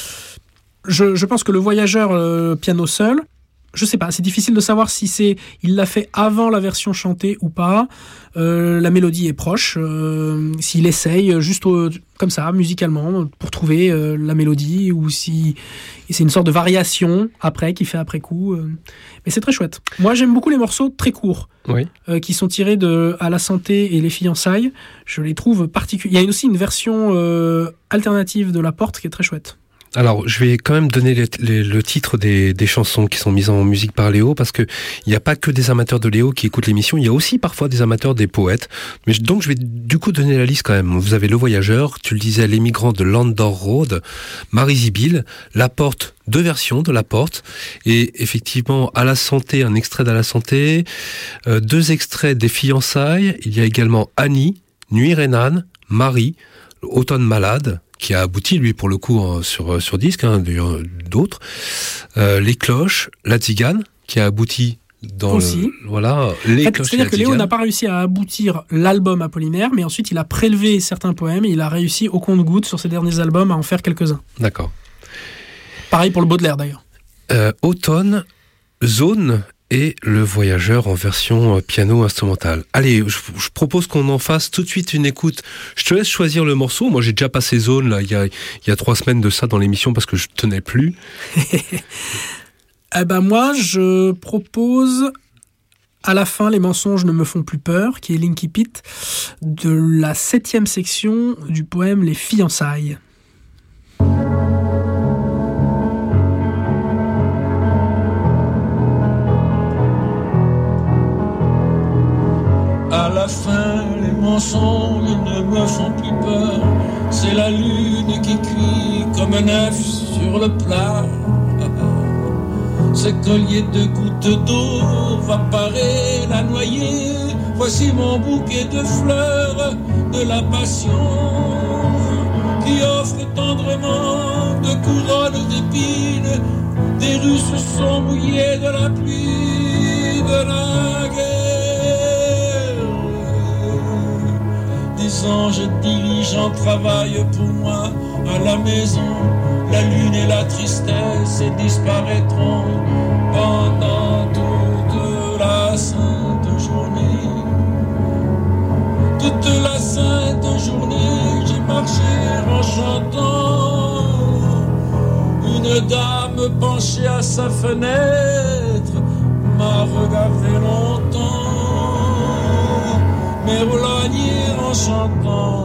Je pense que Le Voyageur, piano seul, je sais pas, c'est difficile de savoir si il l'a fait avant la version chantée ou pas. La mélodie est proche, s'il essaye juste comme ça, musicalement, pour trouver la mélodie, ou si c'est une sorte de variation qu'il fait après coup. Mais c'est très chouette. Moi, j'aime beaucoup les morceaux très courts, oui. Qui sont tirés de À la santé et Les fiançailles. Je les trouve particuliers. Il y a aussi une version alternative de La Porte qui est très chouette. Alors, je vais quand même donner le titre des chansons qui sont mises en musique par Léo, parce que il n'y a pas que des amateurs de Léo qui écoutent l'émission, il y a aussi parfois des amateurs des poètes. Donc, je vais du coup donner la liste quand même. Vous avez Le Voyageur, tu le disais, Les Migrants de Landerrode, Marie Zibil, La Porte, 2 versions de La Porte, et effectivement, À la santé, un extrait d'À la santé, 2 extraits des fiançailles, il y a également Annie, Nuit Rhénane, Marie, Automne malade, qui a abouti, lui, pour le coup, sur disque, d'autres. Les cloches, la tzigane, qui a abouti dans aussi. C'est-à-dire que Léo n'a pas réussi à aboutir l'album Apollinaire, mais ensuite il a prélevé certains poèmes et il a réussi au compte-gouttes sur ses derniers albums à en faire quelques-uns. D'accord. Pareil pour le Baudelaire d'ailleurs. Automne, Zone et Le Voyageur en version piano instrumental. Allez, je propose qu'on en fasse tout de suite une écoute. Je te laisse choisir le morceau. Moi j'ai déjà passé Zone là, il y a 3 semaines de ça dans l'émission parce que je tenais plus. Moi, je propose à la fin Les mensonges ne me font plus peur, qui est l'Incipit de la 7e section du poème Les fiançailles. À la fin, les mensonges ne me font plus peur. C'est la lune qui cuit comme un œuf sur le plat. Ce collier de gouttes d'eau va parer la noyer. Voici mon bouquet de fleurs de la passion qui offre tendrement de couronnes d'épines. Des rues se sont mouillées de la pluie de la guerre. Des anges diligents travaillent pour moi à la maison. La lune et la tristesse disparaîtront pendant toute la sainte journée. Toute la sainte journée, j'ai marché en chantant. Une dame penchée à sa fenêtre m'a regardé longtemps, m'éloigner en chantant.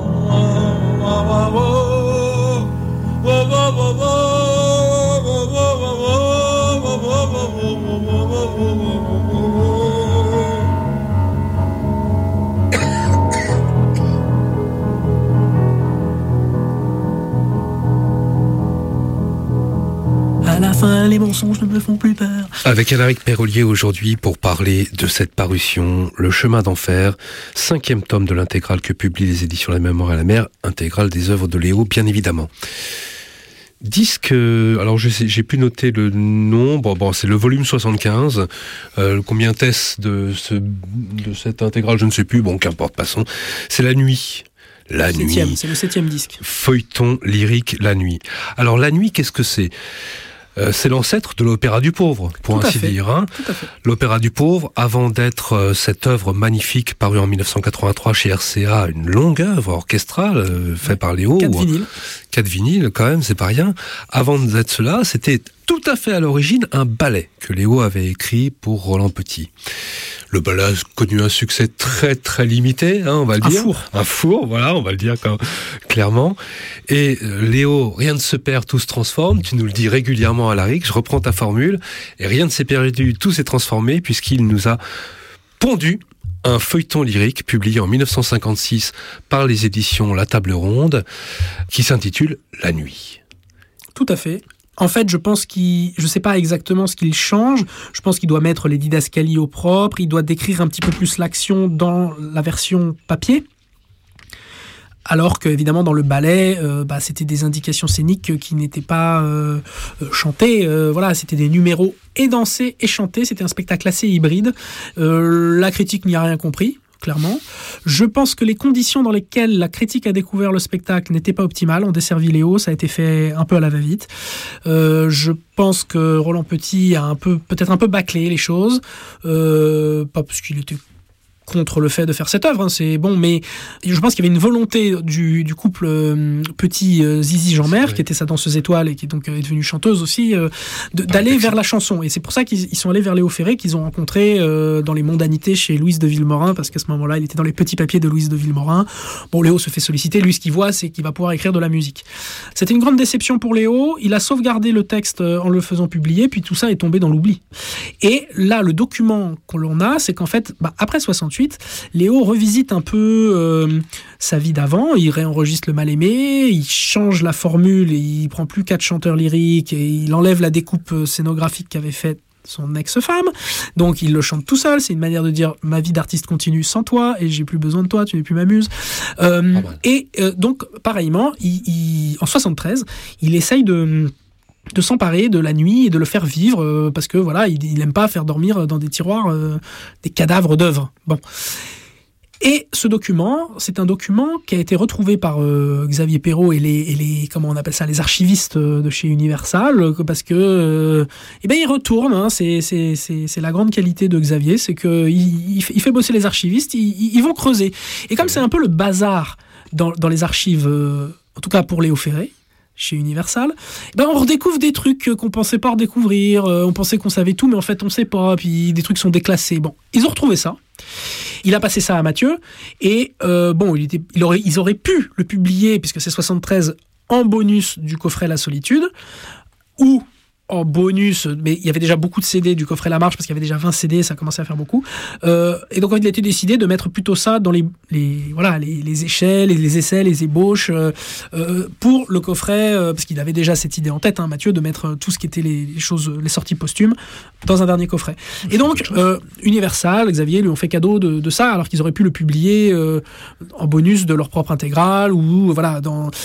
À la fin, les mensonges ne me font plus peur. Avec Alaric Pérolier aujourd'hui pour parler de cette parution, Le Chemin d'Enfer, 5e tome de l'intégrale que publient les éditions La Mémoire et la Mer, intégrale des œuvres de Léo, bien évidemment. Disque, alors j'ai pu noter le nombre, c'est le volume 75, combien est-ce de cette intégrale, je ne sais plus, qu'importe, passons. C'est La Nuit. La Nuit. C'est le 7e disque. Feuilleton lyrique La Nuit. Alors La Nuit, qu'est-ce que c'est ? C'est l'ancêtre de l'Opéra du Pauvre, pour ainsi dire. Tout à fait. L'Opéra du Pauvre, avant d'être cette œuvre magnifique parue en 1983 chez RCA, une longue œuvre orchestrale faite par Léo. 4 vinyles. 4 vinyles, quand même, c'est pas rien. Avant d'être cela, c'était tout à fait à l'origine un ballet que Léo avait écrit pour Roland Petit. Le ballet a connu un succès très très limité, on va le dire. Un four, voilà, on va le dire clairement. Et Léo, rien ne se perd, tout se transforme. Tu nous le dis régulièrement à Alaric, je reprends ta formule. Et rien ne s'est perdu, tout s'est transformé, puisqu'il nous a pondu un feuilleton lyrique publié en 1956 par les éditions La Table Ronde, qui s'intitule La Nuit. Tout à fait. En fait, je sais pas exactement ce qu'il change. Je pense qu'il doit mettre les didascalies au propre. Il doit décrire un petit peu plus l'action dans la version papier. Alors que, évidemment, dans le ballet, c'était des indications scéniques qui n'étaient pas chantées. C'était des numéros et dansés et chantés. C'était un spectacle assez hybride. La critique n'y a rien compris. Clairement. Je pense que les conditions dans lesquelles la critique a découvert le spectacle n'étaient pas optimales. On desservit Léo, ça a été fait un peu à la va-vite. Je pense que Roland Petit a peut-être un peu bâclé les choses. Pas parce qu'il était contre le fait de faire cette œuvre, c'est bon, mais je pense qu'il y avait une volonté du couple Petit Zizi Jean-Mer, qui était sa danseuse étoile et qui donc est devenue chanteuse aussi, d'aller vers la chanson. Et c'est pour ça qu'ils sont allés vers Léo Ferré, qu'ils ont rencontré dans les mondanités chez Louise de Villemorin, parce qu'à ce moment-là, il était dans les petits papiers de Louise de Villemorin. Bon, Léo se fait solliciter, lui ce qu'il voit, c'est qu'il va pouvoir écrire de la musique. C'était une grande déception pour Léo, il a sauvegardé le texte en le faisant publier, puis tout ça est tombé dans l'oubli. Et là, le document que l'on a, c'est qu'en fait, après 68, Léo revisite un peu sa vie d'avant, il réenregistre Le Mal-Aimé, il change la formule et il prend plus 4 chanteurs lyriques et il enlève la découpe scénographique qu'avait faite son ex-femme. Donc il le chante tout seul, c'est une manière de dire ma vie d'artiste continue sans toi et j'ai plus besoin de toi, tu n'es plus ma muse. Donc pareillement, en 73, il essaye de s'emparer de la nuit et de le faire vivre parce que voilà, il aime pas faire dormir dans des tiroirs des cadavres d'œuvres. Bon. Et ce document, c'est un document qui a été retrouvé par Xavier Perrault et les comment on appelle ça, les archivistes de chez Universal, parce que il retourne. Hein, c'est la grande qualité de Xavier, c'est que il fait bosser les archivistes, ils vont creuser. Et comme c'est un peu le bazar dans les archives, en tout cas pour Léo Ferré, chez Universal, on redécouvre des trucs qu'on pensait pas redécouvrir. On pensait qu'on savait tout, mais en fait on sait pas. Puis des trucs sont déclassés. Bon, ils ont retrouvé ça. Il a passé ça à Mathieu et ils auraient pu le publier puisque c'est 73 en bonus du coffret La Solitude ou en bonus, mais il y avait déjà beaucoup de CD du coffret La Marche parce qu'il y avait déjà 20 CD, ça commençait à faire beaucoup. Et donc il a été décidé de mettre plutôt ça dans les échelles, les essais, les ébauches pour le coffret, parce qu'il avait déjà cette idée en tête, hein, Mathieu, de mettre tout ce qui était les sorties posthumes dans un dernier coffret. Et donc Universal, Xavier lui ont fait cadeau de ça, alors qu'ils auraient pu le publier en bonus de leur propre intégrale ou voilà.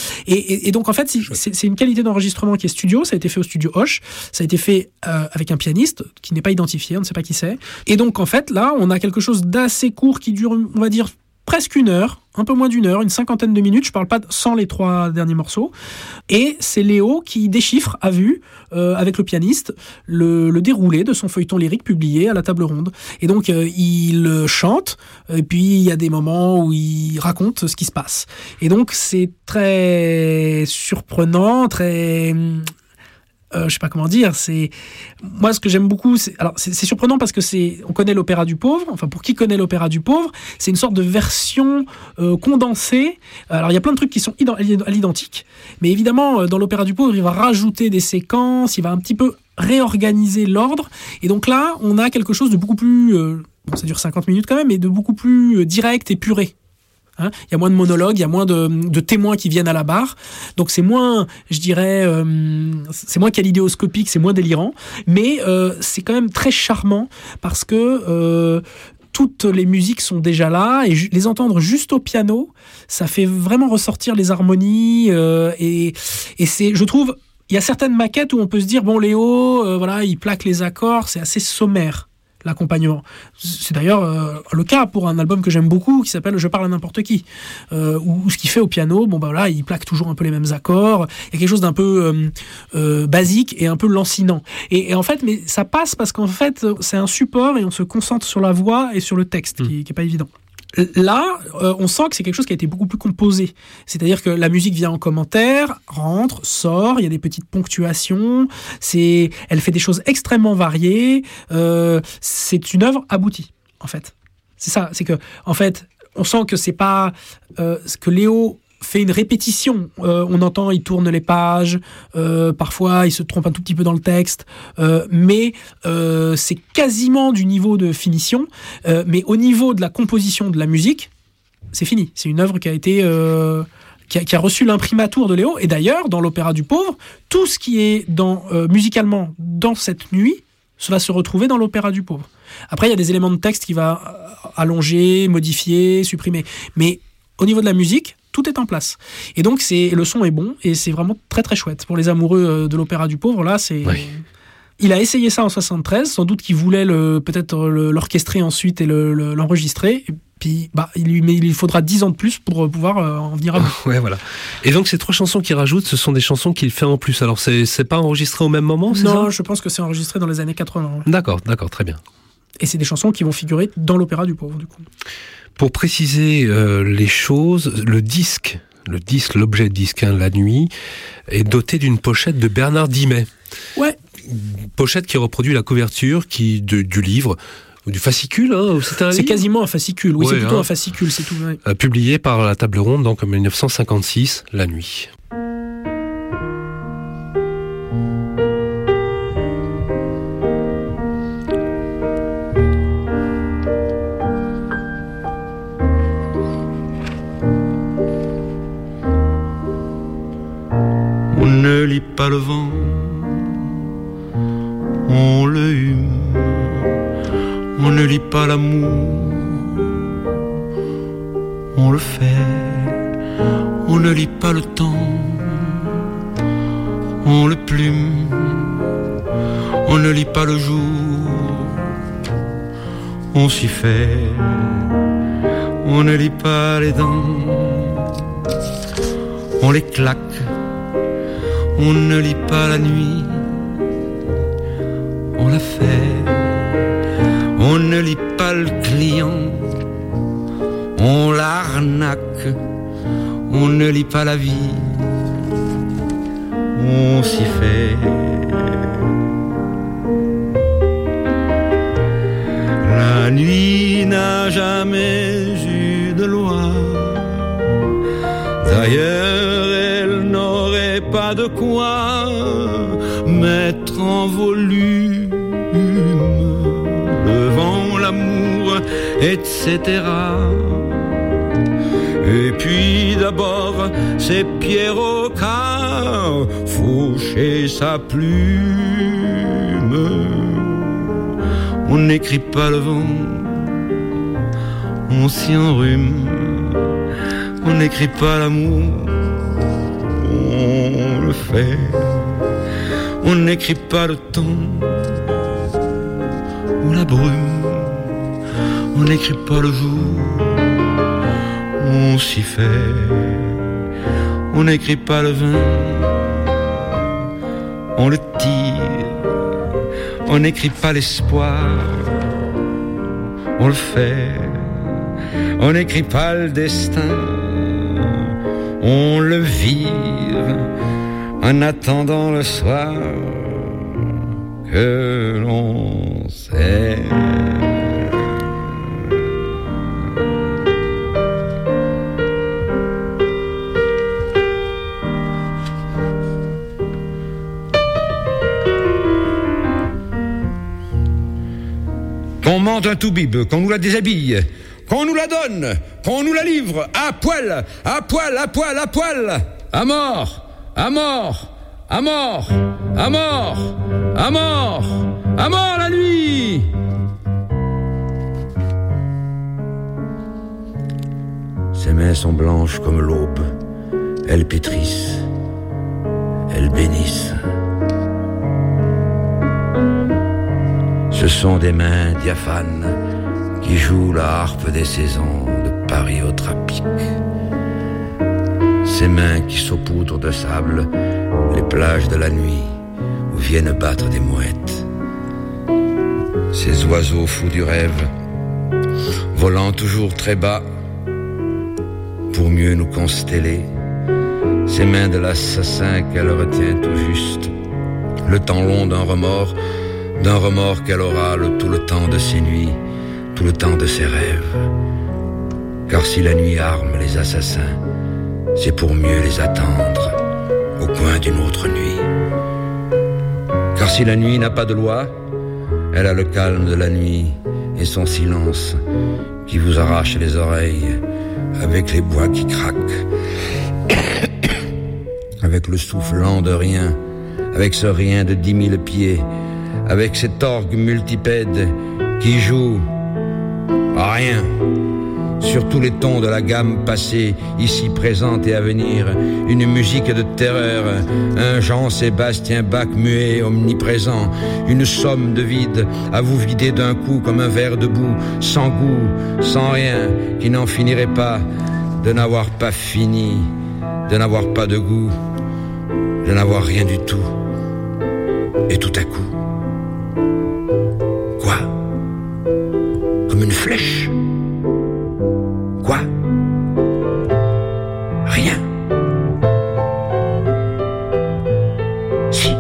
Et donc en fait c'est une qualité d'enregistrement qui est studio, ça a été fait au studio Hoche. Ça a été fait avec un pianiste qui n'est pas identifié, on ne sait pas qui c'est. Et donc, en fait, là, on a quelque chose d'assez court qui dure, on va dire, presque une heure, un peu moins d'une heure, une cinquantaine de minutes. Je ne parle pas sans les 3 derniers morceaux. Et c'est Léo qui déchiffre à vue, avec le pianiste, le déroulé de son feuilleton lyrique publié à la table ronde. Et donc, il chante, et puis il y a des moments où il raconte ce qui se passe. Et donc, c'est très surprenant, très... je sais pas comment dire, moi ce que j'aime beaucoup, c'est surprenant parce que on connaît l'Opéra du Pauvre, enfin pour qui connaît l'Opéra du Pauvre, c'est une sorte de version condensée. Alors il y a plein de trucs qui sont à l'identique, mais évidemment dans l'Opéra du Pauvre, il va rajouter des séquences, il va un petit peu réorganiser l'ordre, et donc là on a quelque chose de beaucoup plus, ça dure 50 minutes quand même, mais de beaucoup plus direct et puré. Hein, il y a moins de monologues, il y a moins de témoins qui viennent à la barre. Donc c'est moins, je dirais, c'est moins kaléidoscopique, c'est moins délirant. Mais c'est quand même très charmant parce que toutes les musiques sont déjà là et les entendre juste au piano, ça fait vraiment ressortir les harmonies. Et c'est, je trouve, il y a certaines maquettes où on peut se dire, bon Léo, voilà, il plaque les accords, c'est assez sommaire. L'accompagnement. C'est d'ailleurs le cas pour un album que j'aime beaucoup qui s'appelle Je parle à n'importe qui, où ce qu'il fait au piano, il plaque toujours un peu les mêmes accords, il y a quelque chose d'un peu basique et un peu lancinant. Et en fait, mais ça passe parce qu'en fait, c'est un support et on se concentre sur la voix et sur le texte qui est pas évident. Là, on sent que c'est quelque chose qui a été beaucoup plus composé. C'est-à-dire que la musique vient en commentaire, rentre, sort, il y a des petites ponctuations, elle fait des choses extrêmement variées, c'est une œuvre aboutie, en fait. C'est ça, c'est que, en fait, on sent que c'est pas que Léo fait une répétition. On entend, il tourne les pages, parfois il se trompe un tout petit peu dans le texte, mais c'est quasiment du niveau de finition. Mais au niveau de la composition de la musique, c'est fini. C'est une œuvre qui a été... qui a reçu l'imprimatur de Léo. Et d'ailleurs, dans l'Opéra du Pauvre, tout ce qui est musicalement dans cette nuit, cela se retrouvait dans l'Opéra du Pauvre. Après, il y a des éléments de texte qui va allonger, modifier, supprimer. Mais au niveau de la musique, tout est en place. Et donc, le son est bon et c'est vraiment très très chouette. Pour les amoureux de l'Opéra du Pauvre, là, c'est... Oui. Il a essayé ça en 73, sans doute qu'il voulait peut-être l'orchestrer ensuite et l'enregistrer. Et puis, il faudra 10 ans de plus pour pouvoir en venir à bout. Ouais, voilà. Et donc, ces 3 chansons qu'il rajoute, ce sont des chansons qu'il fait en plus. Alors, c'est pas enregistré au même moment, c'est ça ? Non, je pense que c'est enregistré dans les années 80. D'accord, très bien. Et c'est des chansons qui vont figurer dans l'Opéra du Pauvre, du coup. Pour préciser les choses, l'objet disque, La Nuit, est doté d'une pochette de Bernard Dimet. Ouais. Pochette qui reproduit la couverture du livre, ou du fascicule, hein, c'est quasiment un fascicule, oui, ouais, c'est plutôt un fascicule, c'est tout. Ouais. Publié par la Table Ronde, donc en 1956, La Nuit. On ne lit pas le vent, on le hume. l'amour, on le fait. On ne lit pas le temps, on le plume. On ne lit pas le jour, on s'y fait. On ne lit pas les dents, on les claque. On ne lit pas la nuit, on la fait. On ne lit pas le client, on l'arnaque. On ne lit pas la vie, on s'y fait. La nuit n'a jamais eu de loi. D'ailleurs, elle n'aurait pas de quoi mettre en volume le vent, l'amour, etc. Et puis d'abord, c'est Pierre au cas, faucher sa plume. On n'écrit pas le vent, on s'y enrhume. On n'écrit pas l'amour, on le fait. On n'écrit pas le temps ou la brume. On n'écrit pas le jour, on s'y fait. On n'écrit pas le vin, on le tire. On n'écrit pas l'espoir, on le fait. On n'écrit pas le destin, on le vire. En attendant le soir que l'on sait. Qu'on mente un toubib, qu'on nous la déshabille, qu'on nous la donne, qu'on nous la livre, à poil, à poil, à poil, à poil, à mort, à mort, à mort, à mort, à mort, à mort la nuit. Ses mains sont blanches comme l'aube, elles pétrissent, elles bénissent. Ce sont des mains diaphanes qui jouent la harpe des saisons de Paris au Trapic. Ces mains qui saupoudrent de sable les plages de la nuit où viennent battre des mouettes. Ces oiseaux fous du rêve, volant toujours très bas pour mieux nous consteller. Ces mains de l'assassin qu'elle retient tout juste, le temps long d'un remords qu'elle aura tout le temps de ses nuits, tout le temps de ses rêves. Car si la nuit arme les assassins, c'est pour mieux les attendre au coin d'une autre nuit. Car si la nuit n'a pas de loi, elle a le calme de la nuit et son silence qui vous arrache les oreilles avec les bois qui craquent, avec le souffle lent de rien, avec ce rien de 10 000 pieds, avec cet orgue multipède qui joue à rien sur tous les tons de la gamme passée, ici présente et à venir, une musique de terreur, un Jean-Sébastien Bach muet, omniprésent, une somme de vide à vous vider d'un coup comme un verre de boue, sans goût, sans rien, qui n'en finirait pas de n'avoir pas fini, de n'avoir pas de goût, de n'avoir rien du tout. Et tout à coup, quoi? Comme une flèche? Quoi? Rien. Si.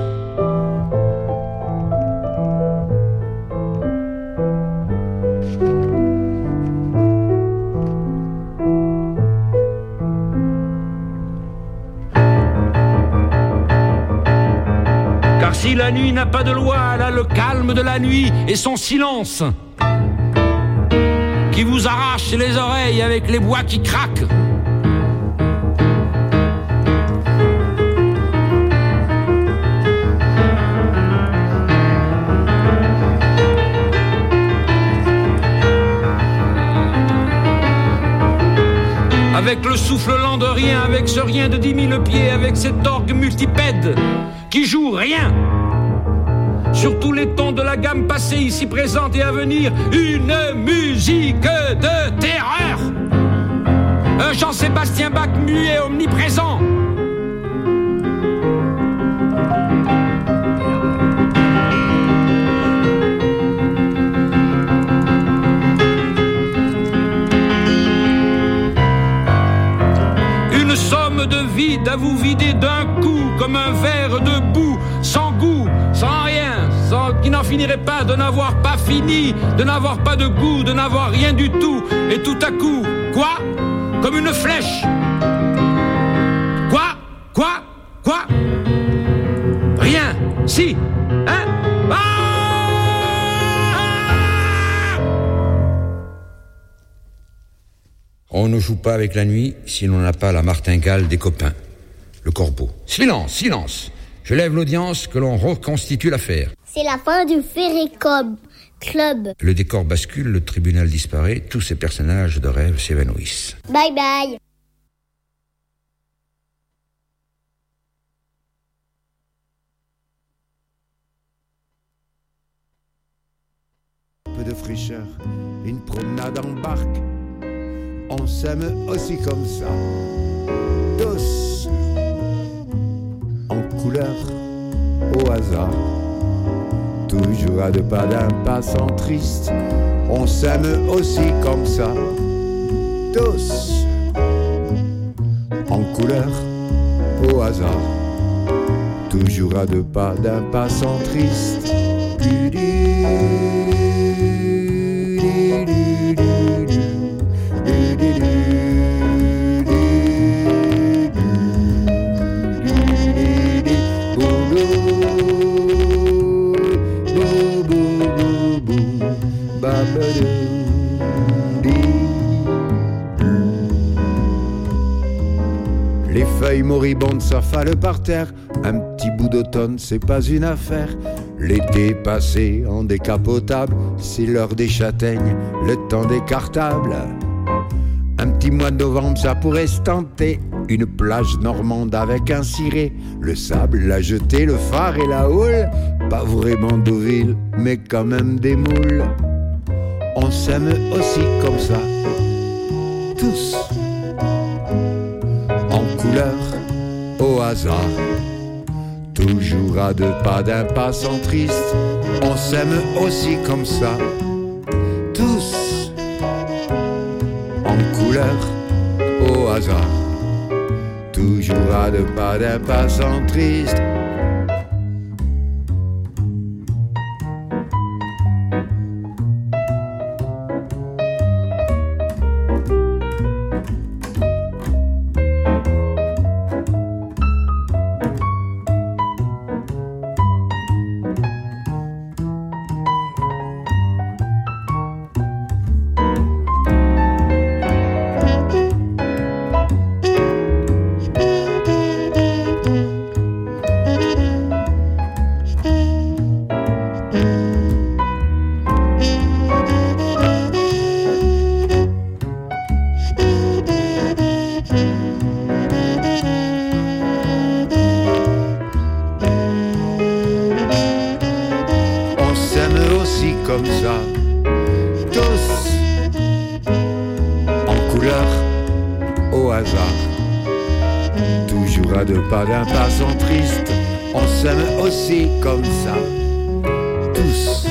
Car si la nuit n'a pas de loi, elle a le calme de la nuit et son silence qui vous arrache les oreilles avec les bois qui craquent. avec le souffle lent de rien, avec ce rien de 10 000 pieds, avec cet orgue multipède qui joue rien. Sur tous les tons de la gamme passée, ici présente et à venir, une musique de terreur. Un Jean-Sébastien Bach muet omniprésent. Une somme de vide à vous vider d'un coup, comme un verre de boue, sans goût, sans rien, qui n'en finirait pas, de n'avoir pas fini, de n'avoir pas de goût, de n'avoir rien du tout, et tout à coup, quoi? Comme une flèche. Quoi? Rien, si, hein? On ne joue pas avec la nuit si l'on n'a pas la martingale des copains, le corbeau. Silence, silence! Je lève l'audience, que l'on reconstitue l'affaire. C'est la fin du Ferré Club. Le décor bascule, le tribunal disparaît, tous ces personnages de rêve s'évanouissent. Bye bye. Un peu de fraîcheur, une promenade en barque. On s'aime aussi comme ça. Tous en couleur, au hasard. Toujours à deux pas d'un passant triste. On s'aime aussi comme ça. Tous en couleur, au hasard. Toujours à deux pas d'un passant triste. Les feuilles moribondes s'affalent par terre. Un petit bout d'automne, c'est pas une affaire. L'été passé en décapotable, c'est l'heure des châtaignes, le temps des cartables. Un petit mois de novembre, ça pourrait se tenter. Une plage normande avec un ciré. Le sable, la jetée, le phare et la houle. Pas vraiment Deauville, mais quand même des moules. On s'aime aussi comme ça, tous en couleur, au hasard. Toujours à deux pas d'un passant triste. On s'aime aussi comme ça, tous en couleur, au hasard. Toujours à deux pas d'un passant triste. Comme ça, tous en couleur, au hasard. Toujours à deux pas d'un passant triste. On s'aime aussi comme ça, tous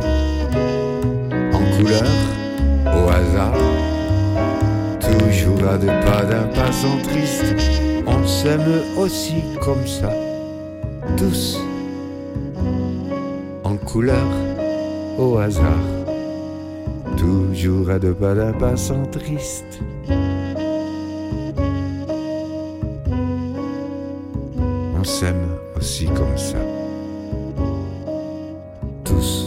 en couleur, au hasard. Toujours à deux pas d'un passant triste. On s'aime aussi comme ça, tous en couleur, au hasard, toujours à deux pas d'un passant triste. On s'aime aussi comme ça, tous.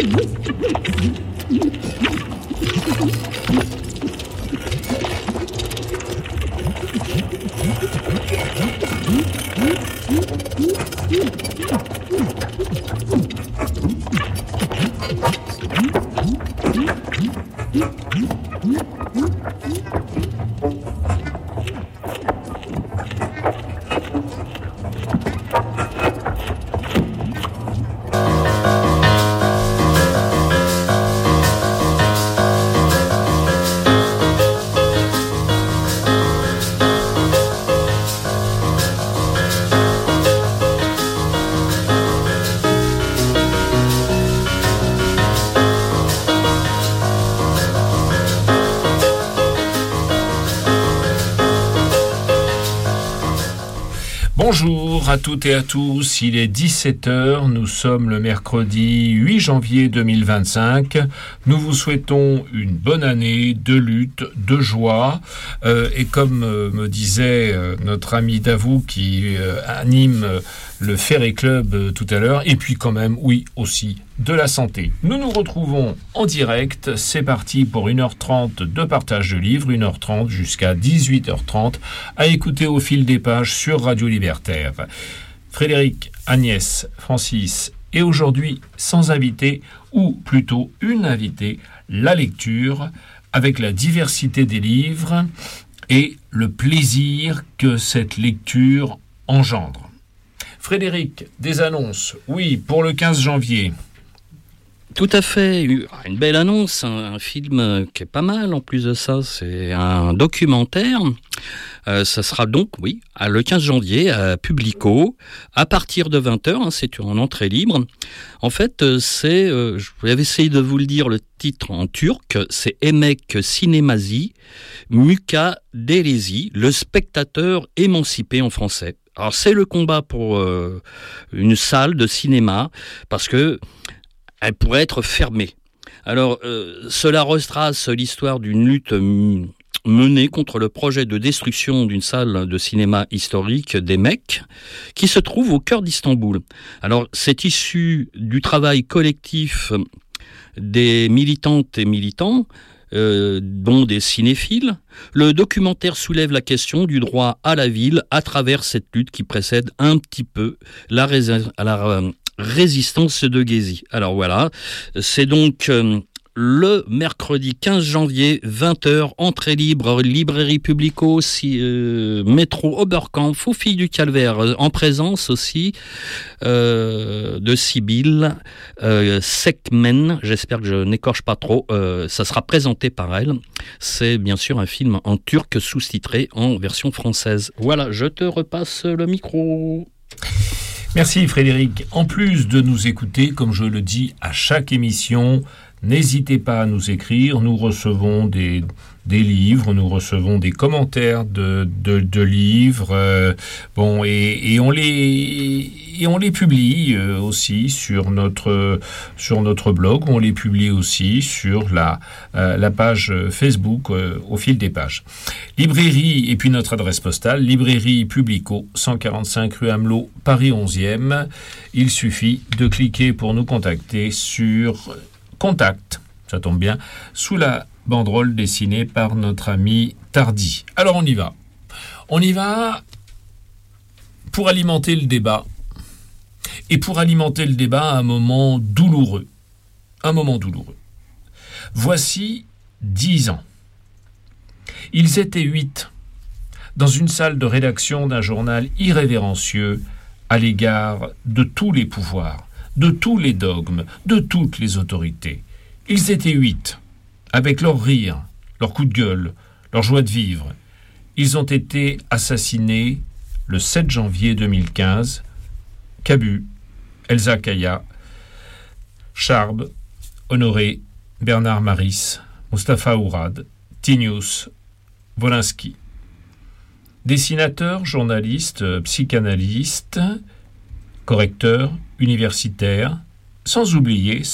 Bonjour à toutes et à tous, il est 17h, nous sommes le mercredi 8 janvier 2025. Nous vous souhaitons une bonne année de lutte, de joie. Et comme me disait notre ami Davou qui anime le Ferré Club tout à l'heure, et puis quand même, oui, aussi de la santé. Nous nous retrouvons en direct, c'est parti pour 1h30 de partage de livres, 1h30 jusqu'à 18h30, à écouter au fil des pages sur Radio Libertaire. Frédéric, Agnès, Francis, et aujourd'hui sans invité, ou plutôt une invitée, la lecture, avec la diversité des livres et le plaisir que cette lecture engendre. Frédéric, des annonces, oui, pour le 15 janvier. Tout à fait, une belle annonce, un film qui est pas mal en plus de ça, c'est un documentaire. Ça sera donc, oui, le 15 janvier à Publico, à partir de 20h, c'est en entrée libre. En fait, je vais essayer de vous le dire, le titre en turc, c'est Emek Sinemazi, Muka Delezi, le spectateur émancipé en français. Alors c'est le combat pour une salle de cinéma, parce que elle pourrait être fermée. Alors, cela retrace l'histoire d'une lutte menée contre le projet de destruction d'une salle de cinéma historique d'Emek, qui se trouve au cœur d'Istanbul. Alors, c'est issu du travail collectif des militantes et militants, dont des cinéphiles. Le documentaire soulève la question du droit à la ville à travers cette lutte qui précède un petit peu la résistance de Gezi. Alors voilà, c'est donc le mercredi 15 janvier, 20h, entrée libre, librairie Publico, métro Oberkampf, aux Filles du Calvaire, en présence aussi de Sibylle Sekmen, j'espère que je n'écorche pas trop, ça sera présenté par elle. C'est bien sûr un film en turc sous-titré en version française. Voilà, je te repasse le micro. Merci Frédéric. En plus de nous écouter, comme je le dis à chaque émission, n'hésitez pas à nous écrire. Nous recevons des livres, nous recevons des commentaires de livres. Et on les publie aussi sur notre blog. On les publie aussi sur la page Facebook au fil des pages. Librairie, et puis notre adresse postale, librairie Publico, 145 rue Amelot, Paris 11e. Il suffit de cliquer pour nous contacter sur Contact, ça tombe bien, sous la banderole dessinée par notre ami Tardy. Alors on y va. On y va pour alimenter le débat. Et pour alimenter le débat à un moment douloureux. Un moment douloureux. Voici 10 ans. Ils étaient 8 dans une salle de rédaction d'un journal irrévérencieux à l'égard de tous les pouvoirs, de tous les dogmes, de toutes les autorités. Ils étaient 8, avec leur rire, leur coup de gueule, leur joie de vivre. Ils ont été assassinés le 7 janvier 2015. Cabu, Elsa Kaya, Charb, Honoré, Bernard Maris, Mustapha Ourad, Tinius, Wolinski. Dessinateur, journaliste, psychanalyste, correcteur, universitaire, sans oublier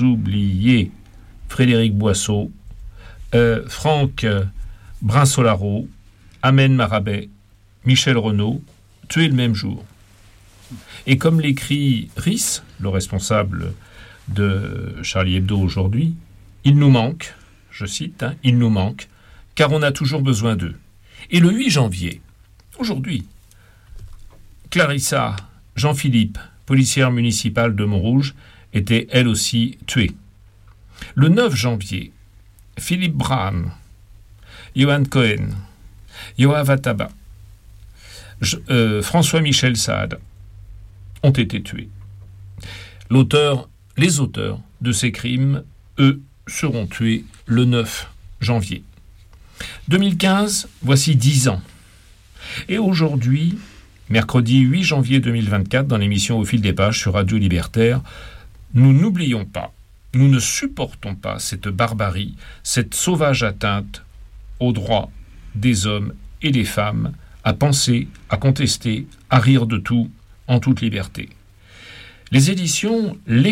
Frédéric Boisseau, Franck Brinsolaro, Amen Marabet, Michel Renaud, tués le même jour. Et comme l'écrit Riss, le responsable de Charlie Hebdo aujourd'hui. Il nous manque, je cite, il nous manque, car on a toujours besoin d'eux. Et le 8 janvier, aujourd'hui, Clarissa Jean-Philippe, policière municipale de Montrouge, était elle aussi tuée. Le 9 janvier, Philippe Brahm, Johan Cohen, Yoav Ataba, François-Michel Sade ont été tués. Les auteurs de ces crimes, eux, seront tués le 9 janvier. 2015, voici 10 ans. Et aujourd'hui, mercredi 8 janvier 2024, dans l'émission Au fil des pages sur Radio Libertaire, nous n'oublions pas, nous ne supportons pas cette barbarie, cette sauvage atteinte aux droits des hommes et des femmes à penser, à contester, à rire de tout, en toute liberté. Les éditions